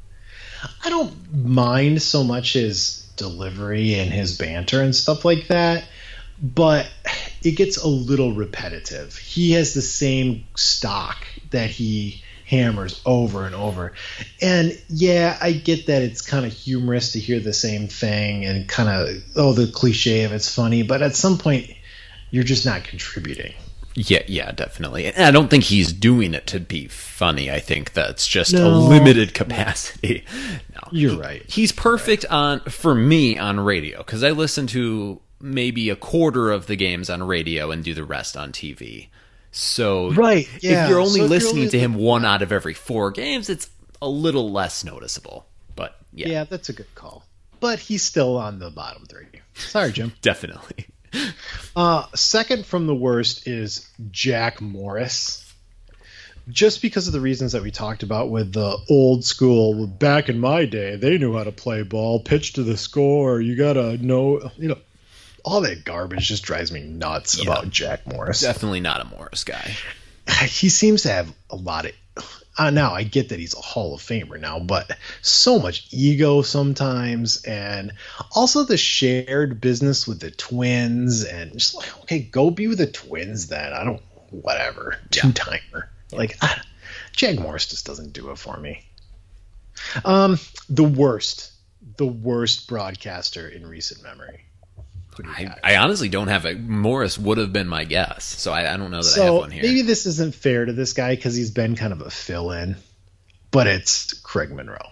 I don't mind so much his delivery and his banter and stuff like that, but it gets a little repetitive. He has the same stock that he hammers over and over. And yeah, I get that it's kind of humorous to hear the same thing and kind of, oh, the cliche of it's funny, but at some point, you're just not contributing. Yeah, yeah, definitely. And I don't think he's doing it to be funny. I think that's just a No. limited capacity. No, You're He- right. He's perfect on for me on radio because I listen to maybe a quarter of the games on radio and do the rest on T V. So Right, yeah. if you're only So if you're listening only to him listening- one out of every four games, it's a little less noticeable. But yeah, Yeah, that's a good call. but he's still on the bottom three. Sorry, Jim. Definitely. Uh, second from the worst is Jack Morris. Just because of the reasons that we talked about with the old school, back in my day, they knew how to play ball, pitch to the score. You got to know, you know, all that garbage just drives me nuts yeah. about Jack Morris. Definitely not a Morris guy. He seems to have a lot of, uh, now I get that he's a Hall of Famer now, but so much ego sometimes. And also the shared business with the Twins and just like, okay, go be with the Twins then. I don't, whatever, two timer. Like, ah, Jack Morris just doesn't do it for me. Um, the worst, the worst broadcaster in recent memory. I, I honestly don't have a Morris would have been my guess, so I, I don't know that so I have one here. Maybe this isn't fair to this guy because he's been kind of a fill-in, but it's Craig Monroe.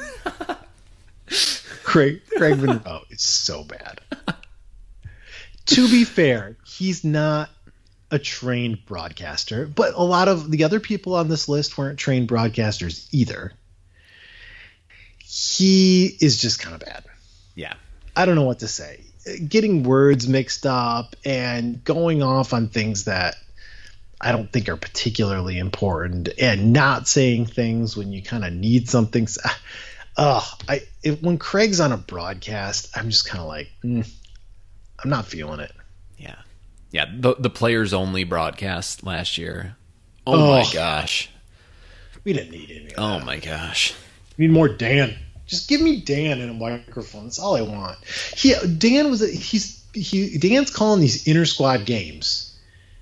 Craig Craig Monroe is so bad. To be fair, he's not a trained broadcaster, but a lot of the other people on this list weren't trained broadcasters either. He is just kind of bad. Yeah. I don't know what to say. Getting words mixed up and going off on things that I don't think are particularly important and not saying things when you kind of need something. Uh, I it, when Craig's on a broadcast, I'm just kind of like, mm, I'm not feeling it. Yeah. Yeah, the the players only broadcast last year. Oh, oh my gosh. We didn't need any of that. Oh my gosh. We need more Dan. Just give me Dan in a microphone. That's all I want. He Dan was a, he's he Dan's calling these inter squad games.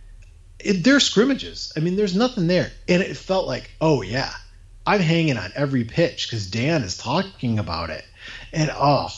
It, they're scrimmages. I mean, there's nothing there, and it felt like, oh yeah, I'm hanging on every pitch because Dan is talking about it, and oh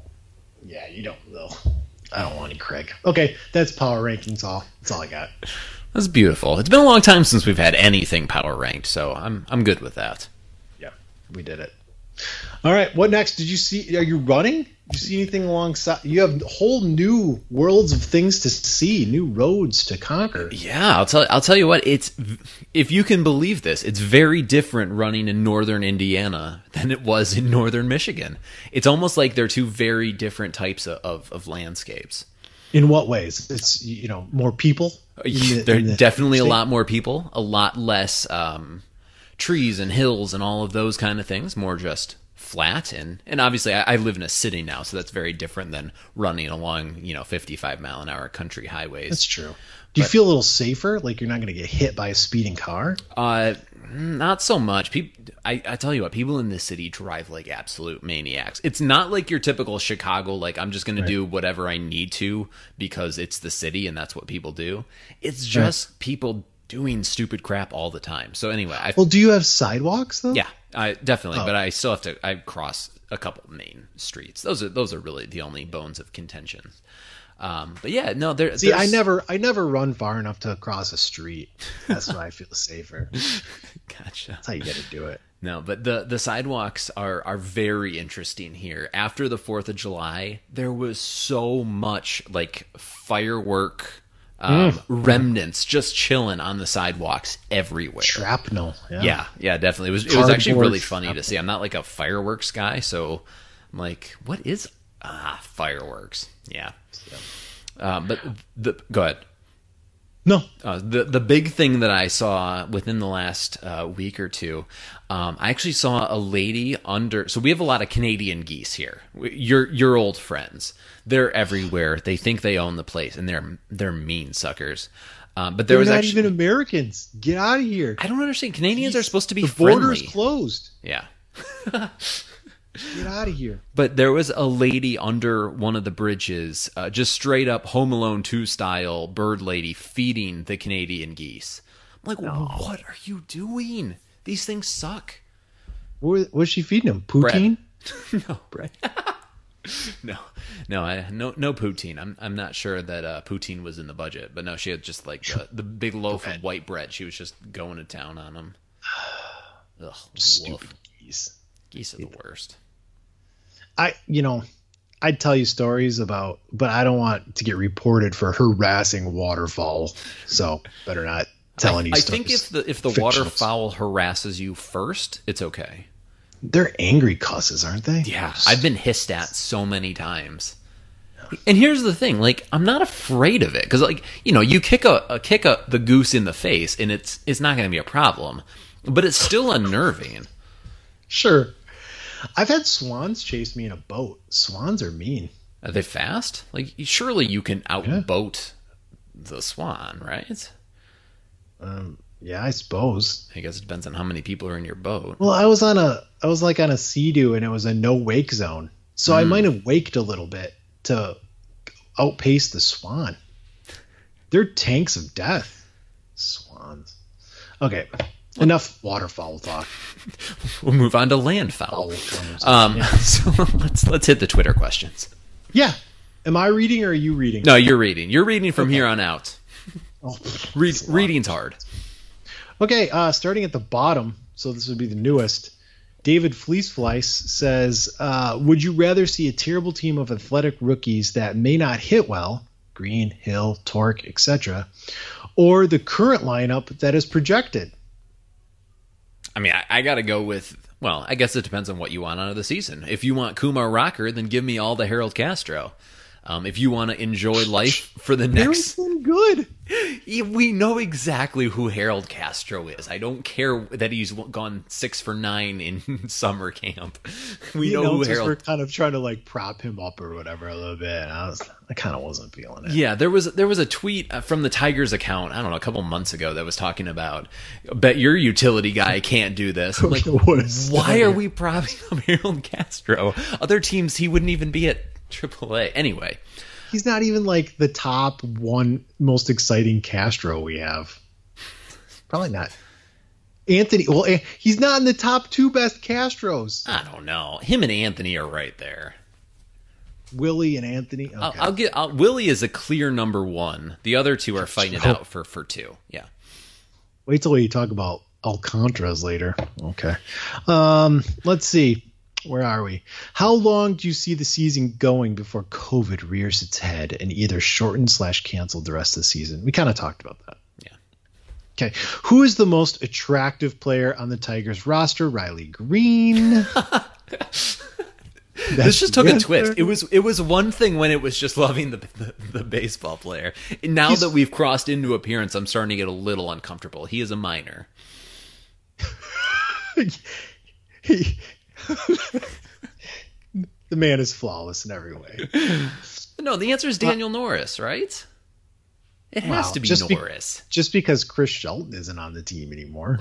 yeah, you don't know. I don't want any Craig. Okay, that's power rankings. All that's all I got. That's beautiful. It's been a long time since we've had anything power ranked, so I'm I'm good with that. Yeah, we did it. All right, what next? Did you see? Are you running? Did you see anything alongside? You have whole new worlds of things to see, new roads to conquer. Yeah, I'll tell. I'll tell you what. It's if you can believe this, it's very different running in northern Indiana than it was in northern Michigan. It's almost like they're two very different types of, of, of landscapes. In what ways? It's you know more people. The, there are the definitely state? A lot more people, a lot less um, trees and hills and all of those kind of things. More just flat and and obviously I, I live in a city now, so that's very different than running along you know fifty-five mile an hour country highways. That's true. Do you but, feel a little safer, like you're not going to get hit by a speeding car? Uh, not so much. People, I, I tell you what, people in this city drive like absolute maniacs. It's not like your typical Chicago, like I'm just going right. to do whatever I need to because it's the city and that's what people do. It's just right. people doing stupid crap all the time. So anyway, I well, do you have sidewalks though? Yeah, I definitely, oh. but I still have to. I cross a couple main streets. Those are those are really the only bones of contention. Um, but yeah, no, there. See, I never, I never run far enough to cross a street. That's why I feel safer. Gotcha. That's how you got to do it. No, but the the sidewalks are are very interesting here. After the Fourth of July, there was so much like firework. Um, mm. remnants just chilling on the sidewalks everywhere. Shrapnel. Yeah, yeah, yeah definitely. It was it was actually really funny shrapnel. to see. I'm not like a fireworks guy, so I'm like, what is ah fireworks? Yeah. So, um, but the go ahead. No. Uh, the the big thing that I saw within the last uh, week or two, um, I actually saw a lady under. So we have a lot of Canadian geese here. Your your old friends. They're everywhere. They think they own the place, and they're they're mean suckers. Um, but there they're was not actually, even Americans. Get out of here. I don't understand. Canadians Jeez. are supposed to be the friendly. The border's closed. Yeah. Get out of here. But there was a lady under one of the bridges, uh, just straight up Home Alone two style bird lady feeding the Canadian geese. I'm like, no. What are you doing? These things suck. What was she feeding them? Poutine? no, bread. no, no, I, no, no poutine. I'm, I'm not sure that uh, poutine was in the budget, but no, she had just like the, the big loaf of white bread. She was just going to town on them. Ugh, stupid woof. geese. Geese are the worst. I, you know, I'd tell you stories about, but I don't want to get reported for harassing waterfowl. So better not tell I, any I stories. think if the if the waterfowl harasses you first, it's okay. They're angry cusses, aren't they? Yeah, I've been hissed at so many times. And here's the thing, like, I'm not afraid of it because, like, you know, you kick a, a kick a, the goose in the face, and it's it's not going to be a problem, but it's still unnerving. Sure, I've had swans chase me in a boat. Swans are mean. Are they fast? Like, surely you can outboat yeah. the swan, right? Um, yeah, I suppose. I guess it depends on how many people are in your boat. Well, I was on a, I was like on a Sea-Doo, and it was a no wake zone, so mm. I might have waked a little bit to outpace the swan. They're tanks of death. Swans. Okay, enough waterfowl talk. We'll move on to landfowl. Um, yeah. So let's let's hit the Twitter questions. Yeah. Am I reading or are you reading? No, you're reading. You're reading from okay. here on out. Oh, Read, reading's hard. Okay, uh, starting at the bottom, so this would be the newest. David Fleeceflice says, uh, would you rather see a terrible team of athletic rookies that may not hit well, Green, Hill, Torque, et cetera, or the current lineup that is projected? I mean, I, I got to go with, well, I guess it depends on what you want out of the season. If you want Kumar Rocker, then give me all the Harold Castro. Um, if you want to enjoy life for the next... Harold's good. We know exactly who Harold Castro is. I don't care that he's gone six for nine in summer camp. We the know who Harold... We're kind of trying to like prop him up or whatever a little bit. I was, I kind of wasn't feeling it. Yeah, there was there was a tweet from the Tigers account, I don't know, a couple months ago that was talking about, bet your utility guy can't do this. I'm like, why are we propping up Harold Castro? Other teams, he wouldn't even be at triple A. Anyway. He's not even like the top one most exciting Castro we have. Probably not. Anthony, well, he's not in the top two best Castros. I don't know. Him and Anthony are right there. Willie and Anthony? Okay. I'll, I'll get. I'll, Willie is a clear number one. The other two are fighting it out for, for two. Yeah. Wait till we talk about Alcantara's later. Okay. Um, let's see. Where are we? How long do you see the season going before COVID rears its head and either shortened slash canceled the rest of the season? We kind of talked about that. Yeah. Okay. Who is the most attractive player on the Tigers roster? Riley Green. This just took a twist. It was it was one thing when it was just loving the the, the baseball player. And now He's, that we've crossed into appearance, I'm starting to get a little uncomfortable. He is a minor. he. The man is flawless in every way. No, the answer is Daniel uh, Norris, right? It has wow, to be just Norris. Be, just because Chris Shelton isn't on the team anymore.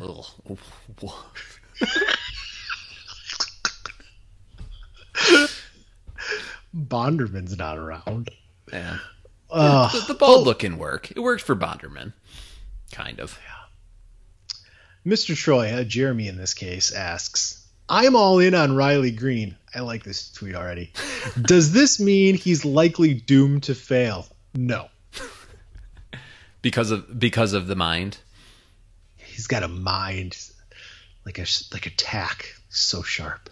Bonderman's not around. Yeah. Uh, the, the ball oh, look can work. It worked for Bonderman. Kind of. Yeah. Mister Troy, uh, Jeremy in this case, asks, I'm all in on Riley Green. I like this tweet already. Does this mean he's likely doomed to fail? No. Because of because of the mind? He's got a mind like a like a tack, so sharp.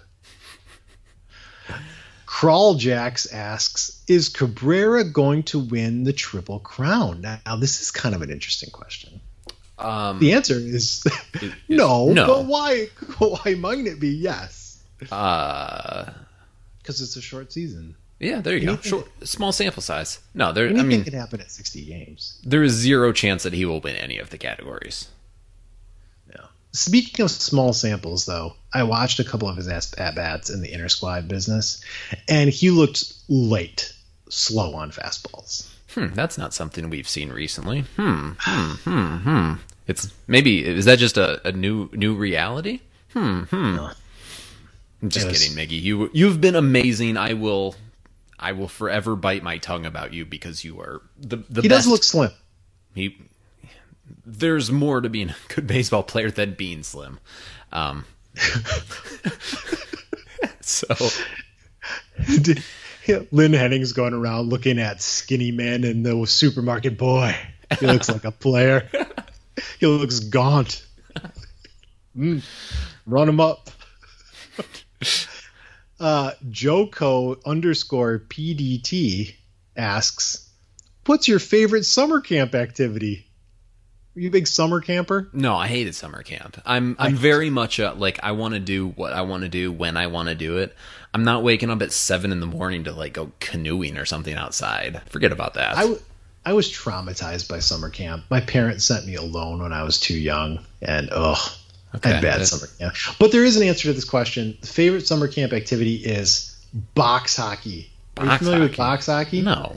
Crawljax asks, is Cabrera going to win the Triple Crown? Now, this is kind of an interesting question. Um, the answer is is no, no. But why? Why might it be yes? Uh, because it's a short season. Yeah, there you anything, go. Short, small sample size. No, there. Anything I mean, could happen at sixty games. There is zero chance that he will win any of the categories. Yeah. Speaking of small samples, though, I watched a couple of his at bats in the inter squad business, and he looked late, slow on fastballs. Hmm, that's not something we've seen recently. Hmm, hmm, hmm, hmm. It's maybe is that just a, a new new reality? Hmm, hmm. No. I'm just was, kidding, Miggy. You you've been amazing. I will I will forever bite my tongue about you because you are the the he best. He does look slim. He there's more to being a good baseball player than being slim. Um, so Lynn Henning's going around looking at skinny men in the supermarket. Boy, he looks like a player. He looks gaunt. Mm, run him up. uh, Joko underscore P D T asks, what's your favorite summer camp activity? Are you a big summer camper? No, I hated summer camp. I'm I'm very much a, like I want to do what I want to do when I want to do it. I'm not waking up at seven in the morning to like go canoeing or something outside. Forget about that. I, w- I was traumatized by summer camp. My parents sent me alone when I was too young, and ugh, Okay, I had bad that's- summer camp. But there is an answer to this question. The favorite summer camp activity is box hockey. Are you Box familiar with hockey? box hockey? No.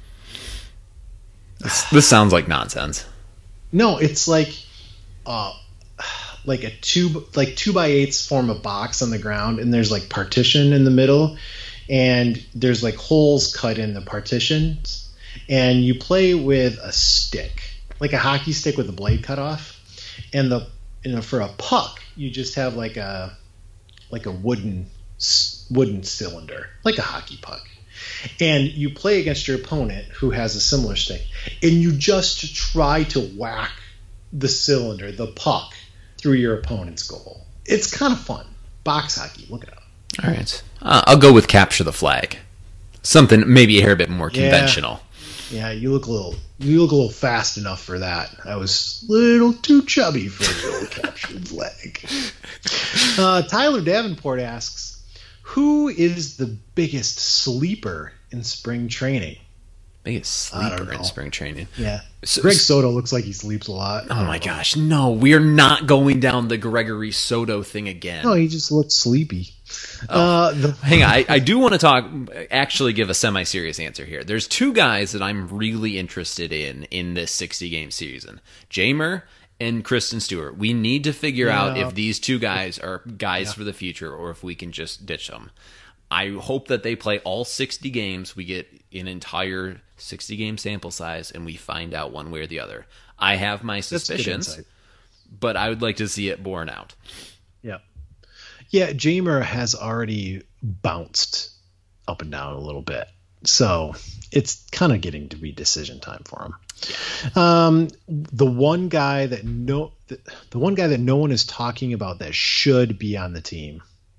This, this sounds like nonsense. No, it's like uh like a two like two by eights form a box on the ground, and there's like partition in the middle, and there's like holes cut in the partitions, and you play with a stick, like a hockey stick with the blade cut off, and the you know for a puck you just have like a like a wooden wooden cylinder, like a hockey puck. And you play against your opponent who has a similar stick, and you just try to whack the cylinder, the puck, through your opponent's goal. It's kind of fun. Box hockey, look it up. All right. Uh, I'll go with capture the flag. Something maybe a hair bit more Yeah. conventional. Yeah, you look a little you look a little fast enough for that. I was a little too chubby for the old capture the flag. Uh, Tyler Davenport asks, who is the biggest sleeper in spring training? Biggest I don't sleeper in know. spring training. Yeah. So- Greg Soto looks like he sleeps a lot. Oh my gosh, no, we're not going down the Gregory Soto thing again. No, he just looks sleepy. Uh, the, Hang on, I, I do want to talk, actually give a semi-serious answer here. There's two guys that I'm really interested in in this sixty-game season. Jamer and Kristen Stewart. We need to figure out Yeah. if these two guys are guys for the future or if we can just ditch them. I hope that they play all sixty games. We get an entire sixty-game sample size, and we find out one way or the other. I have my That's good suspicions, insight. but I would like to see it borne out. Yeah. Yeah, Jamer has already bounced up and down a little bit. So it's kind of getting to be decision time for him. Um, the one guy that no the, the one guy that no one is talking about that should be on the team.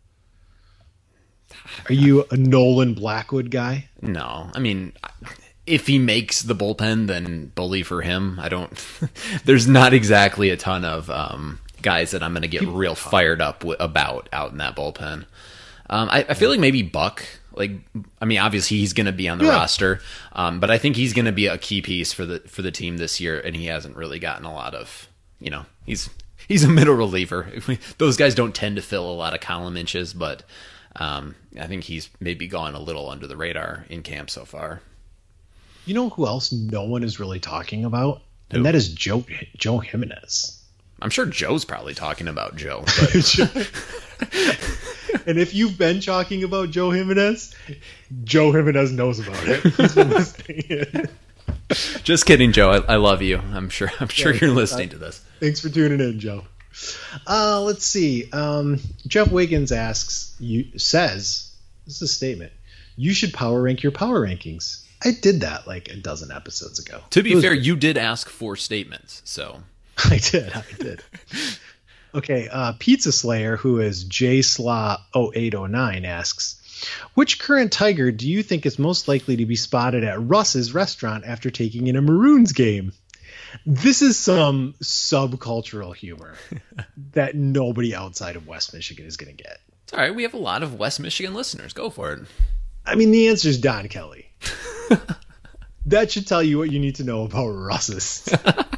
Are you a Nolan Blackwood guy? No, I mean, if he makes the bullpen, then bully for him. I don't. There's not exactly a ton of um, guys that I'm going to get real fired up w- about out in that bullpen. Um, I, I feel like maybe Buck. Like, I mean, obviously he's going to be on the Yeah. roster, um, but I think he's going to be a key piece for the for the team this year, and he hasn't really gotten a lot of. You know, he's he's a middle reliever. Those guys don't tend to fill a lot of column inches, but. Um, I think he's maybe gone a little under the radar in camp so far. You know who else no one is really talking about? Who? And that is Joe Joe Jimenez. I'm sure Joe's probably talking about Joe. But And if you've been talking about Joe Jimenez, Joe Jimenez knows about it. He's been listening in. just kidding, Joe. I, I love you. I'm sure. I'm sure Yeah, you're listening to this. Thanks for tuning in, Joe. Uh, let's see. Um, Jeff Wiggins asks, you says, this is a statement, you should power rank your power rankings. I did that like a dozen episodes ago. To be It was- fair, you did ask for statements, so I did. I did. Okay. Uh, Pizza Slayer, who is J Slaw oh eight oh nine, asks, which current Tiger do you think is most likely to be spotted at Russ's restaurant after taking in a Maroons game? This is some subcultural humor that nobody outside of West Michigan is going to get. it's all right. We have a lot of West Michigan listeners. Go for it. I mean, the answer is Don Kelly. That should tell you what you need to know about Russ's.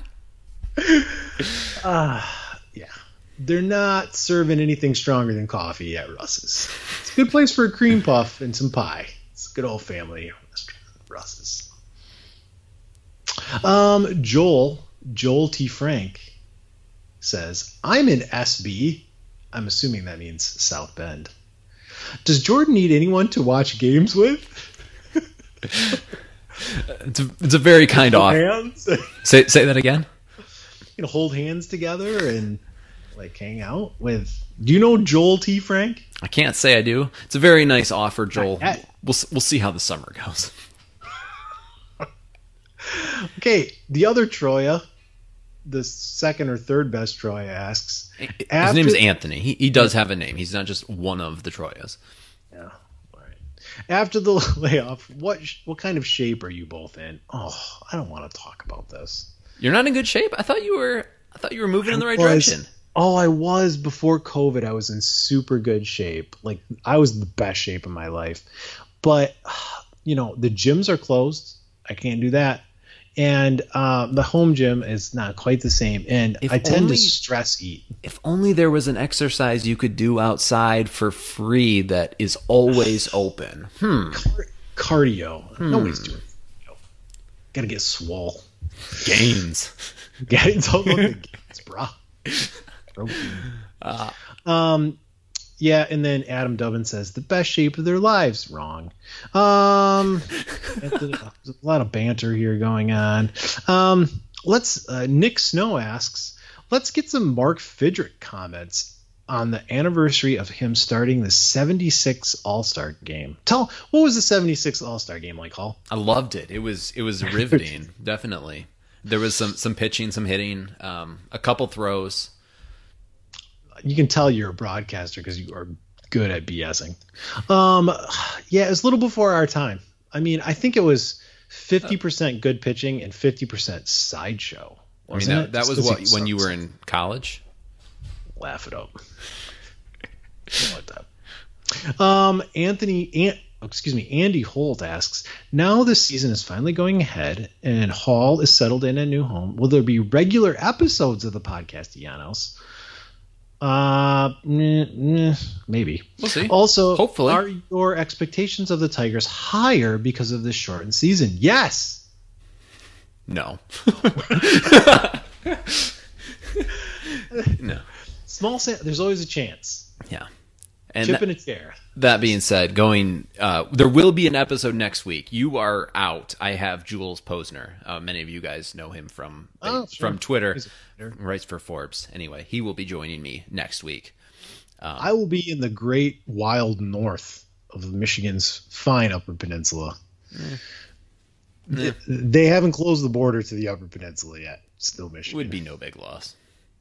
uh, yeah. They're not serving anything stronger than coffee at Russ's. It's a good place for a cream puff and some pie. It's a good old family restaurant, Russ's. Um, Joel, Joel T. Frank says, I'm in S B. I'm assuming that means South Bend. Does Jordan need anyone to watch games with? It's a, it's a very kind Hold offer. hands? Say say that again. You know, hold hands together and like hang out with. Do you know Joel T. Frank? I can't say I do. It's a very nice offer, Joel. I- I- We'll we'll see how the summer goes. Okay, the other Troya, the second or third best Troya asks. His after- name's Anthony. He he does have a name. He's not just one of the Troyas. Yeah, all right. After the layoff, what sh- what kind of shape are you both in? Oh, I don't want to talk about this. You're not in good shape? I thought you were I thought you were moving in the right was, direction. Oh, I was before COVID. I was in super good shape. Like I was the best shape of my life. But you know, the gyms are closed. I can't do that. And uh, the home gym is not quite the same. And If I tend only- to stress eat. If only there was an exercise you could do outside for free that is always open. Hmm. Cardio. Nobody's doing cardio. Gotta get swole. Gains. Yeah, it's all about the gains, brah. Protein. Uh, Um, yeah, and then Adam Dubbin says the best shape of their lives. Wrong. Um, there's a lot of banter here going on. Um, let's. Uh, Nick Snow asks, let's get some Mark Fidrick comments on the anniversary of him starting the seventy-six All-Star game. Tell what was the seventy-six All-Star game like, Hall? I loved it. It was it was riveting, definitely. There was some some pitching, some hitting, um, a couple throws. You can tell you're a broadcaster because you are good at BSing. Um, yeah, it was a little before our time. I mean, I think it was fifty percent good pitching and fifty percent sideshow. I mean, wasn't that, it? that Just was 'cause what he when you sucks. were in college. Laugh it up. Something like that. Um, Anthony, An- excuse me, Andy Holt asks, now the season is finally going ahead and Hall is settled in a new home. Will there be regular episodes of the Podcastianos? Uh, meh, meh, maybe. We'll see. Also, Hopefully. are your expectations of the Tigers higher because of this shortened season? Yes. No. No. Small sa- There's always a chance. Yeah. And Chip that, in a chair. that being said, going uh, there will be an episode next week. You are out. I have Jules Posner. Uh, many of you guys know him from Oh, sure. from Twitter. He's a Twitter. Writes for Forbes. Anyway, he will be joining me next week. I will be in the great wild north of Michigan's fine Upper Peninsula. They, they haven't closed the border to the Upper Peninsula yet. Still Michigan. Would be no big loss.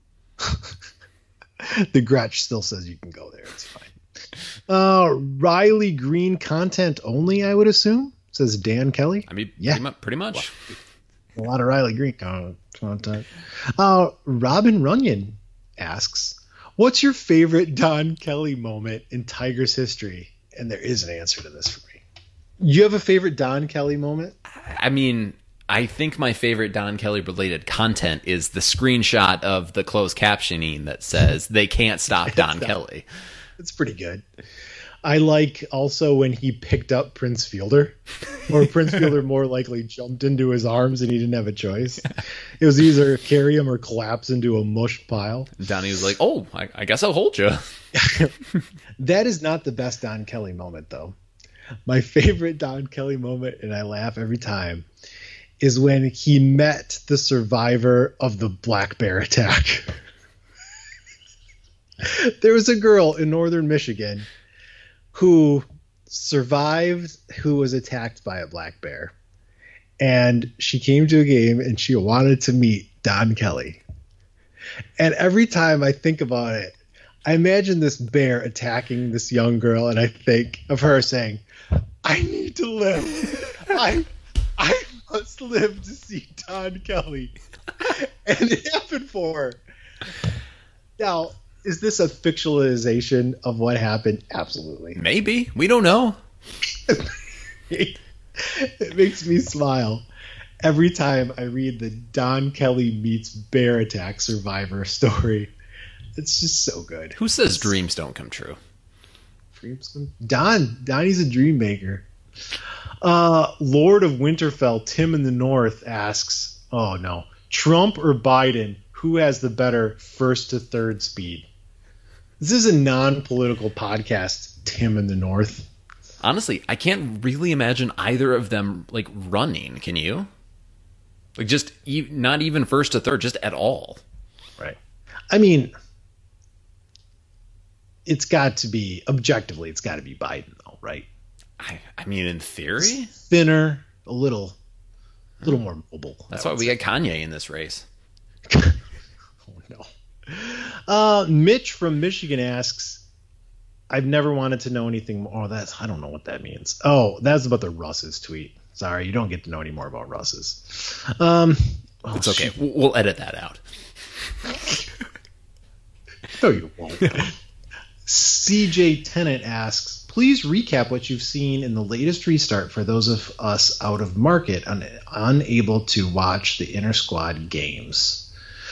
The Gretsch still says you can go there. It's fine. Uh, Riley Green content only, I would assume, says Dan Kelly. I mean, Yeah. pretty, mu- pretty much. A lot of Riley Green con- content. Uh, Robin Runyon asks, what's your favorite Don Kelly moment in Tigers history? And there is an answer to this for me. You have a favorite Don Kelly moment? I mean, I think my favorite Don Kelly related content is the screenshot of the closed captioning that says they can't stop Don Kelly. It's pretty good. I like also when he picked up Prince Fielder, or Prince Fielder more likely jumped into his arms and he didn't have a choice. It was either carry him or collapse into a mush pile. Donnie was like, "Oh, I, I guess I'll hold you." That is not the best Don Kelly moment, though. My favorite Don Kelly moment, and I laugh every time, is when he met the survivor of the black bear attack. There was a girl in northern Michigan who survived, who was attacked by a black bear. And she came to a game and she wanted to meet Don Kelly. And every time I think about it, I imagine this bear attacking this young girl, and I think of her saying, I need to live. I I must live to see Don Kelly. And it happened for her. Now, is this a fictionalization of what happened? Absolutely. Maybe. We don't know. It makes me smile every time I read the Don Kelly meets bear attack survivor story. It's just so good. Who says dreams don't come true? Don. Donnie's a dream maker. Uh, Lord of Winterfell, Tim in the North asks, oh no, Trump or Biden, who has the better first to third speed? This is a non-political podcast, Tim in the North. Honestly, I can't really imagine either of them like running. Can you? Like just e- not even first to third, just at all. Right. I mean, it's got to be, objectively, it's got to be Biden, though, right? I, I mean, in theory, Thinner, a little, a little more mobile. that's I why would we say. got Kanye in this race. Oh, no. Uh, Mitch from Michigan asks, I've never wanted to know anything more. Oh, that's, I don't know what that means. Oh, that's about the Russ's tweet. Sorry, you don't get to know any more about Russ's. Um, Oh, it's okay. shit. We'll, we'll edit that out. No, you won't. C J Tennant asks, please recap what you've seen in the latest restart for those of us out of market and unable to watch the inter-squad games.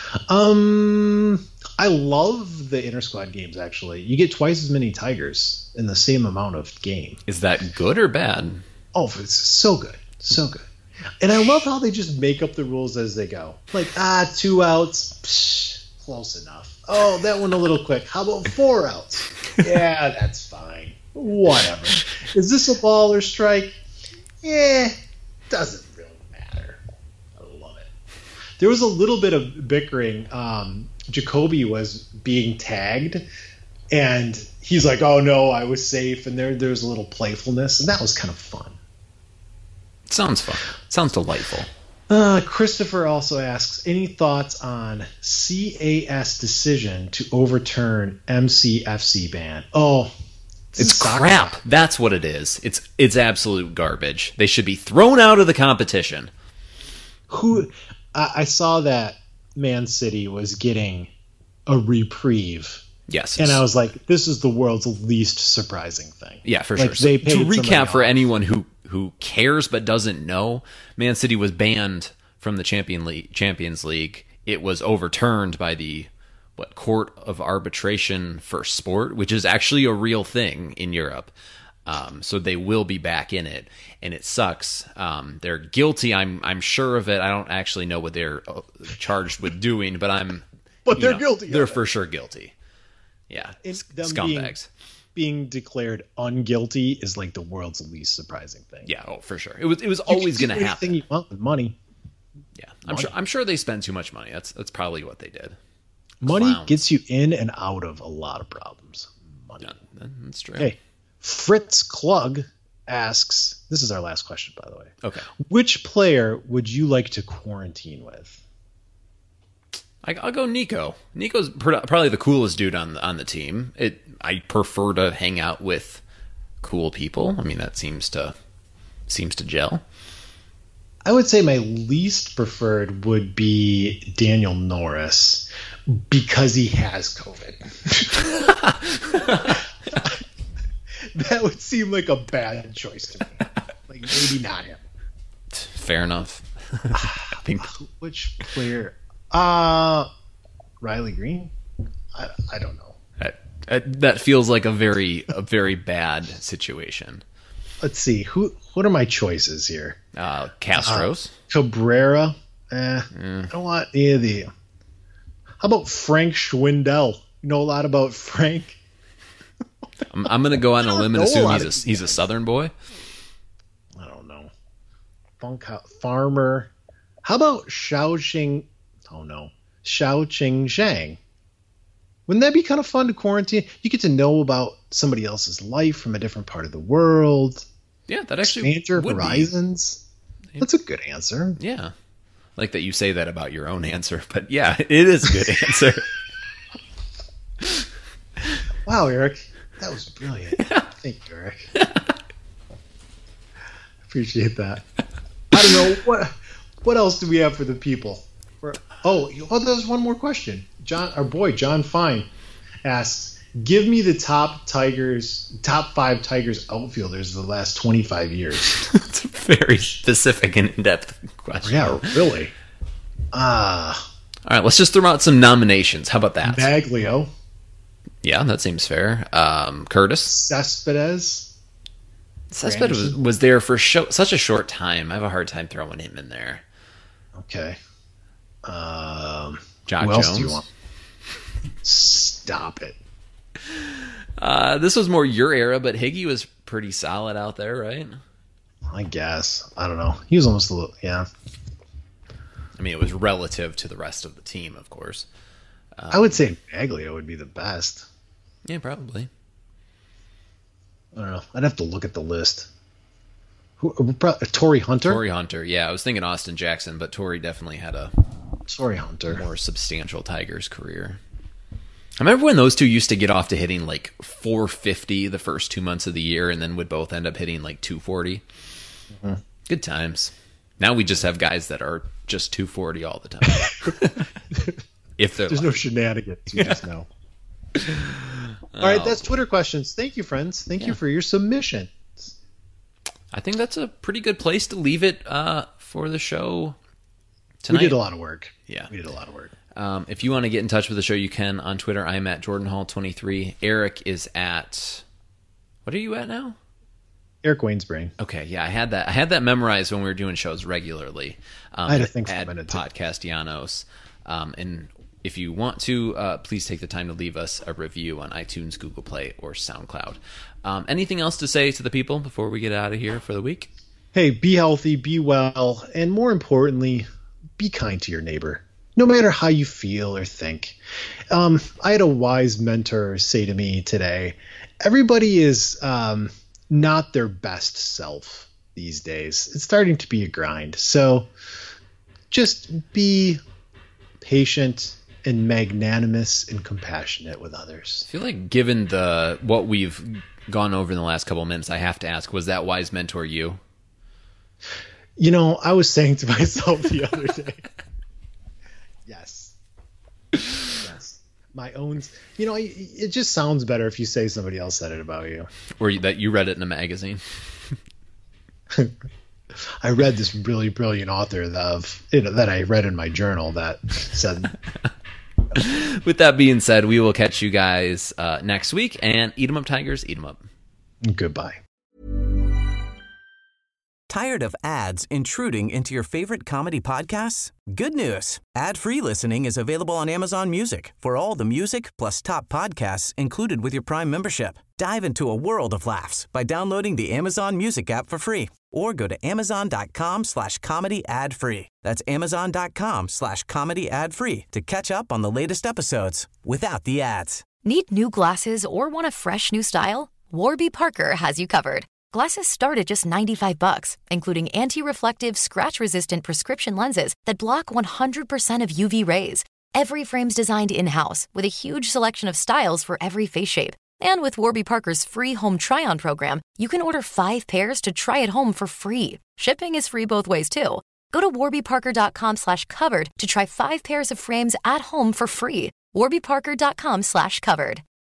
Um, I love the inter-squad games, actually. You get twice as many Tigers in the same amount of game. Is that good or bad? Oh, it's so good. So good. And I love how they just make up the rules as they go. Like, ah, two outs. Psh, close enough. Oh, that one a little quick. How about four outs? Yeah, that's fine. Whatever. Is this a ball or strike? Yeah, doesn't really matter. I love it. There was a little bit of bickering. Um, Jacoby was being tagged, and he's like, oh, no, I was safe. And there, there was a little playfulness, and that was kind of fun. Sounds fun. Sounds delightful. Uh, Christopher also asks, any thoughts on C A S decision to overturn M C F C ban? Oh, it's crap. That's what it is. It's it's absolute garbage. They should be thrown out of the competition. Who? I, I saw that Man City was getting a reprieve. Yes. And I was like, this is the world's least surprising thing. Yeah, for like, sure. They so, to recap for off. anyone who, who cares but doesn't know, Man City was banned from the Champion League, Champions League. It was overturned by the what Court of Arbitration for Sport, which is actually a real thing in Europe. Um, so they will be back in it, and it sucks. Um, they're guilty. I'm I'm sure of it. I don't actually know what they're charged with doing, but I'm. But they're know, guilty. They're for sure guilty. Yeah, Them scumbags. Being, being declared unguilty is like the world's least surprising thing. Yeah, oh for sure. It was it was You always can going do to happen. anything you want with money. Yeah, I'm sure. I'm sure they spend too much money. That's that's probably what they did. Money Clowns. gets you in and out of a lot of problems. Money. Yeah, that's true. Hey, Fritz Klug asks, this is our last question, by the way. Okay. Which player would you like to quarantine with? I, I'll go Nico. Nico's pr- probably the coolest dude on the, on the team. It. I prefer to hang out with cool people. I mean, that seems to seems to gel. I would say my least preferred would be Daniel Norris because he has COVID. That would seem like a bad choice to me. Like maybe not him. Fair enough. I think Which player? Uh Riley Green? I, I don't know. that, that that feels like a very a very bad situation. Let's see. Who? What are my choices here? Uh, Castros. Uh, Cabrera. Eh, I don't want any of the. How about Frank Schwindel? You know a lot about Frank? I'm, I'm going to go on a limb and know a assume lot he's of a he's a Southern boy. I don't know. Funk Farmer. How about Xiaoqing? Oh no, Xiaoqing Zhang. Wouldn't that be kind of fun to quarantine? You get to know about somebody else's life from a different part of the world. Yeah, that actually Expand your would be. horizons. That's a good answer. Yeah, like that you say that about your own answer, but yeah, it is a good answer. Wow, Eric, that was brilliant. Thank you, Eric. Appreciate that. I don't know what. What else do we have for the people? We're, oh, oh, there's one more question. John, our boy John Fine asks, "Give me the top Tigers, top five Tigers outfielders of the last twenty-five years." It's a very specific and in-depth question. Yeah, really. Ah, All right, let's just throw out some nominations. How about that? Baglio, Yeah, that seems fair. Um, Curtis. Cespedes. Cespedes was, was there for sho- such a short time. I have a hard time throwing him in there. Okay. Um, Jock who else Jones. do you want? Stop it. Uh, this was more your era, but Higgy was pretty solid out there, right? I guess. I don't know. He was almost a little. Yeah. I mean, it was relative to the rest of the team, of course. Um, I would say Baglio would be the best. Yeah, probably. I don't know. I'd have to look at the list. Who? Uh, Torrey Hunter. Torrey Hunter. Yeah, I was thinking Austin Jackson, but Torrey definitely had a Torrey Hunter. more substantial Tigers career. I remember when those two used to get off to hitting like four fifty the first two months of the year, and then would both end up hitting like two forty. Mm-hmm. Good times. Now we just have guys that are just two forty all the time. If There's lucky. no shenanigans, you yeah. just know. All right, that's Twitter questions. Thank you, friends. Thank yeah. you for your submission. I think that's a pretty good place to leave it uh, for the show tonight. We did a lot of work. Yeah. We did a lot of work. Um, if you want to get in touch with the show, you can on Twitter. I'm at Jordan Hall twenty-three. Eric is at... What are you at now? Eric Waynesbrain. Okay, yeah, I had that. I had that memorized when we were doing shows regularly. Um, I had to think at for a minute. Podcastianos. Um, and if you want to, uh, please take the time to leave us a review on iTunes, Google Play, or SoundCloud. Um, anything else to say to the people before we get out of here for the week? Hey, be healthy, be well, and more importantly, be kind to your neighbor, no matter how you feel or think. Um, I had a wise mentor say to me today, everybody is um, not their best self these days. It's starting to be a grind. So just be patient and magnanimous and compassionate with others. I feel like given the what we've gone over in the last couple of minutes, I have to ask, was that wise mentor you? You know, I was saying to myself the other day, yes. Yes. My own, you know, it just sounds better if you say somebody else said it about you. Or that you read it in a magazine. I read this really brilliant author of, you know, that I read in my journal that said. With that being said, we will catch you guys uh, next week, and eat 'em up, Tigers, eat 'em up. Goodbye. Tired of ads intruding into your favorite comedy podcasts? Good news. Ad-free listening is available on Amazon Music for all the music plus top podcasts included with your Prime membership. Dive into a world of laughs by downloading the Amazon Music app for free or go to amazon.com slash comedy ad free. That's amazon.com slash comedy ad free to catch up on the latest episodes without the ads. Need new glasses or want a fresh new style? Warby Parker has you covered. Glasses start at just ninety-five bucks, including anti-reflective, scratch-resistant prescription lenses that block one hundred percent of U V rays. Every frame's designed in-house with a huge selection of styles for every face shape. And with Warby Parker's free home try-on program, you can order five pairs to try at home for free. Shipping is free both ways, too. Go to warbyparker.com slash covered to try five pairs of frames at home for free. warbyparker.com slash covered.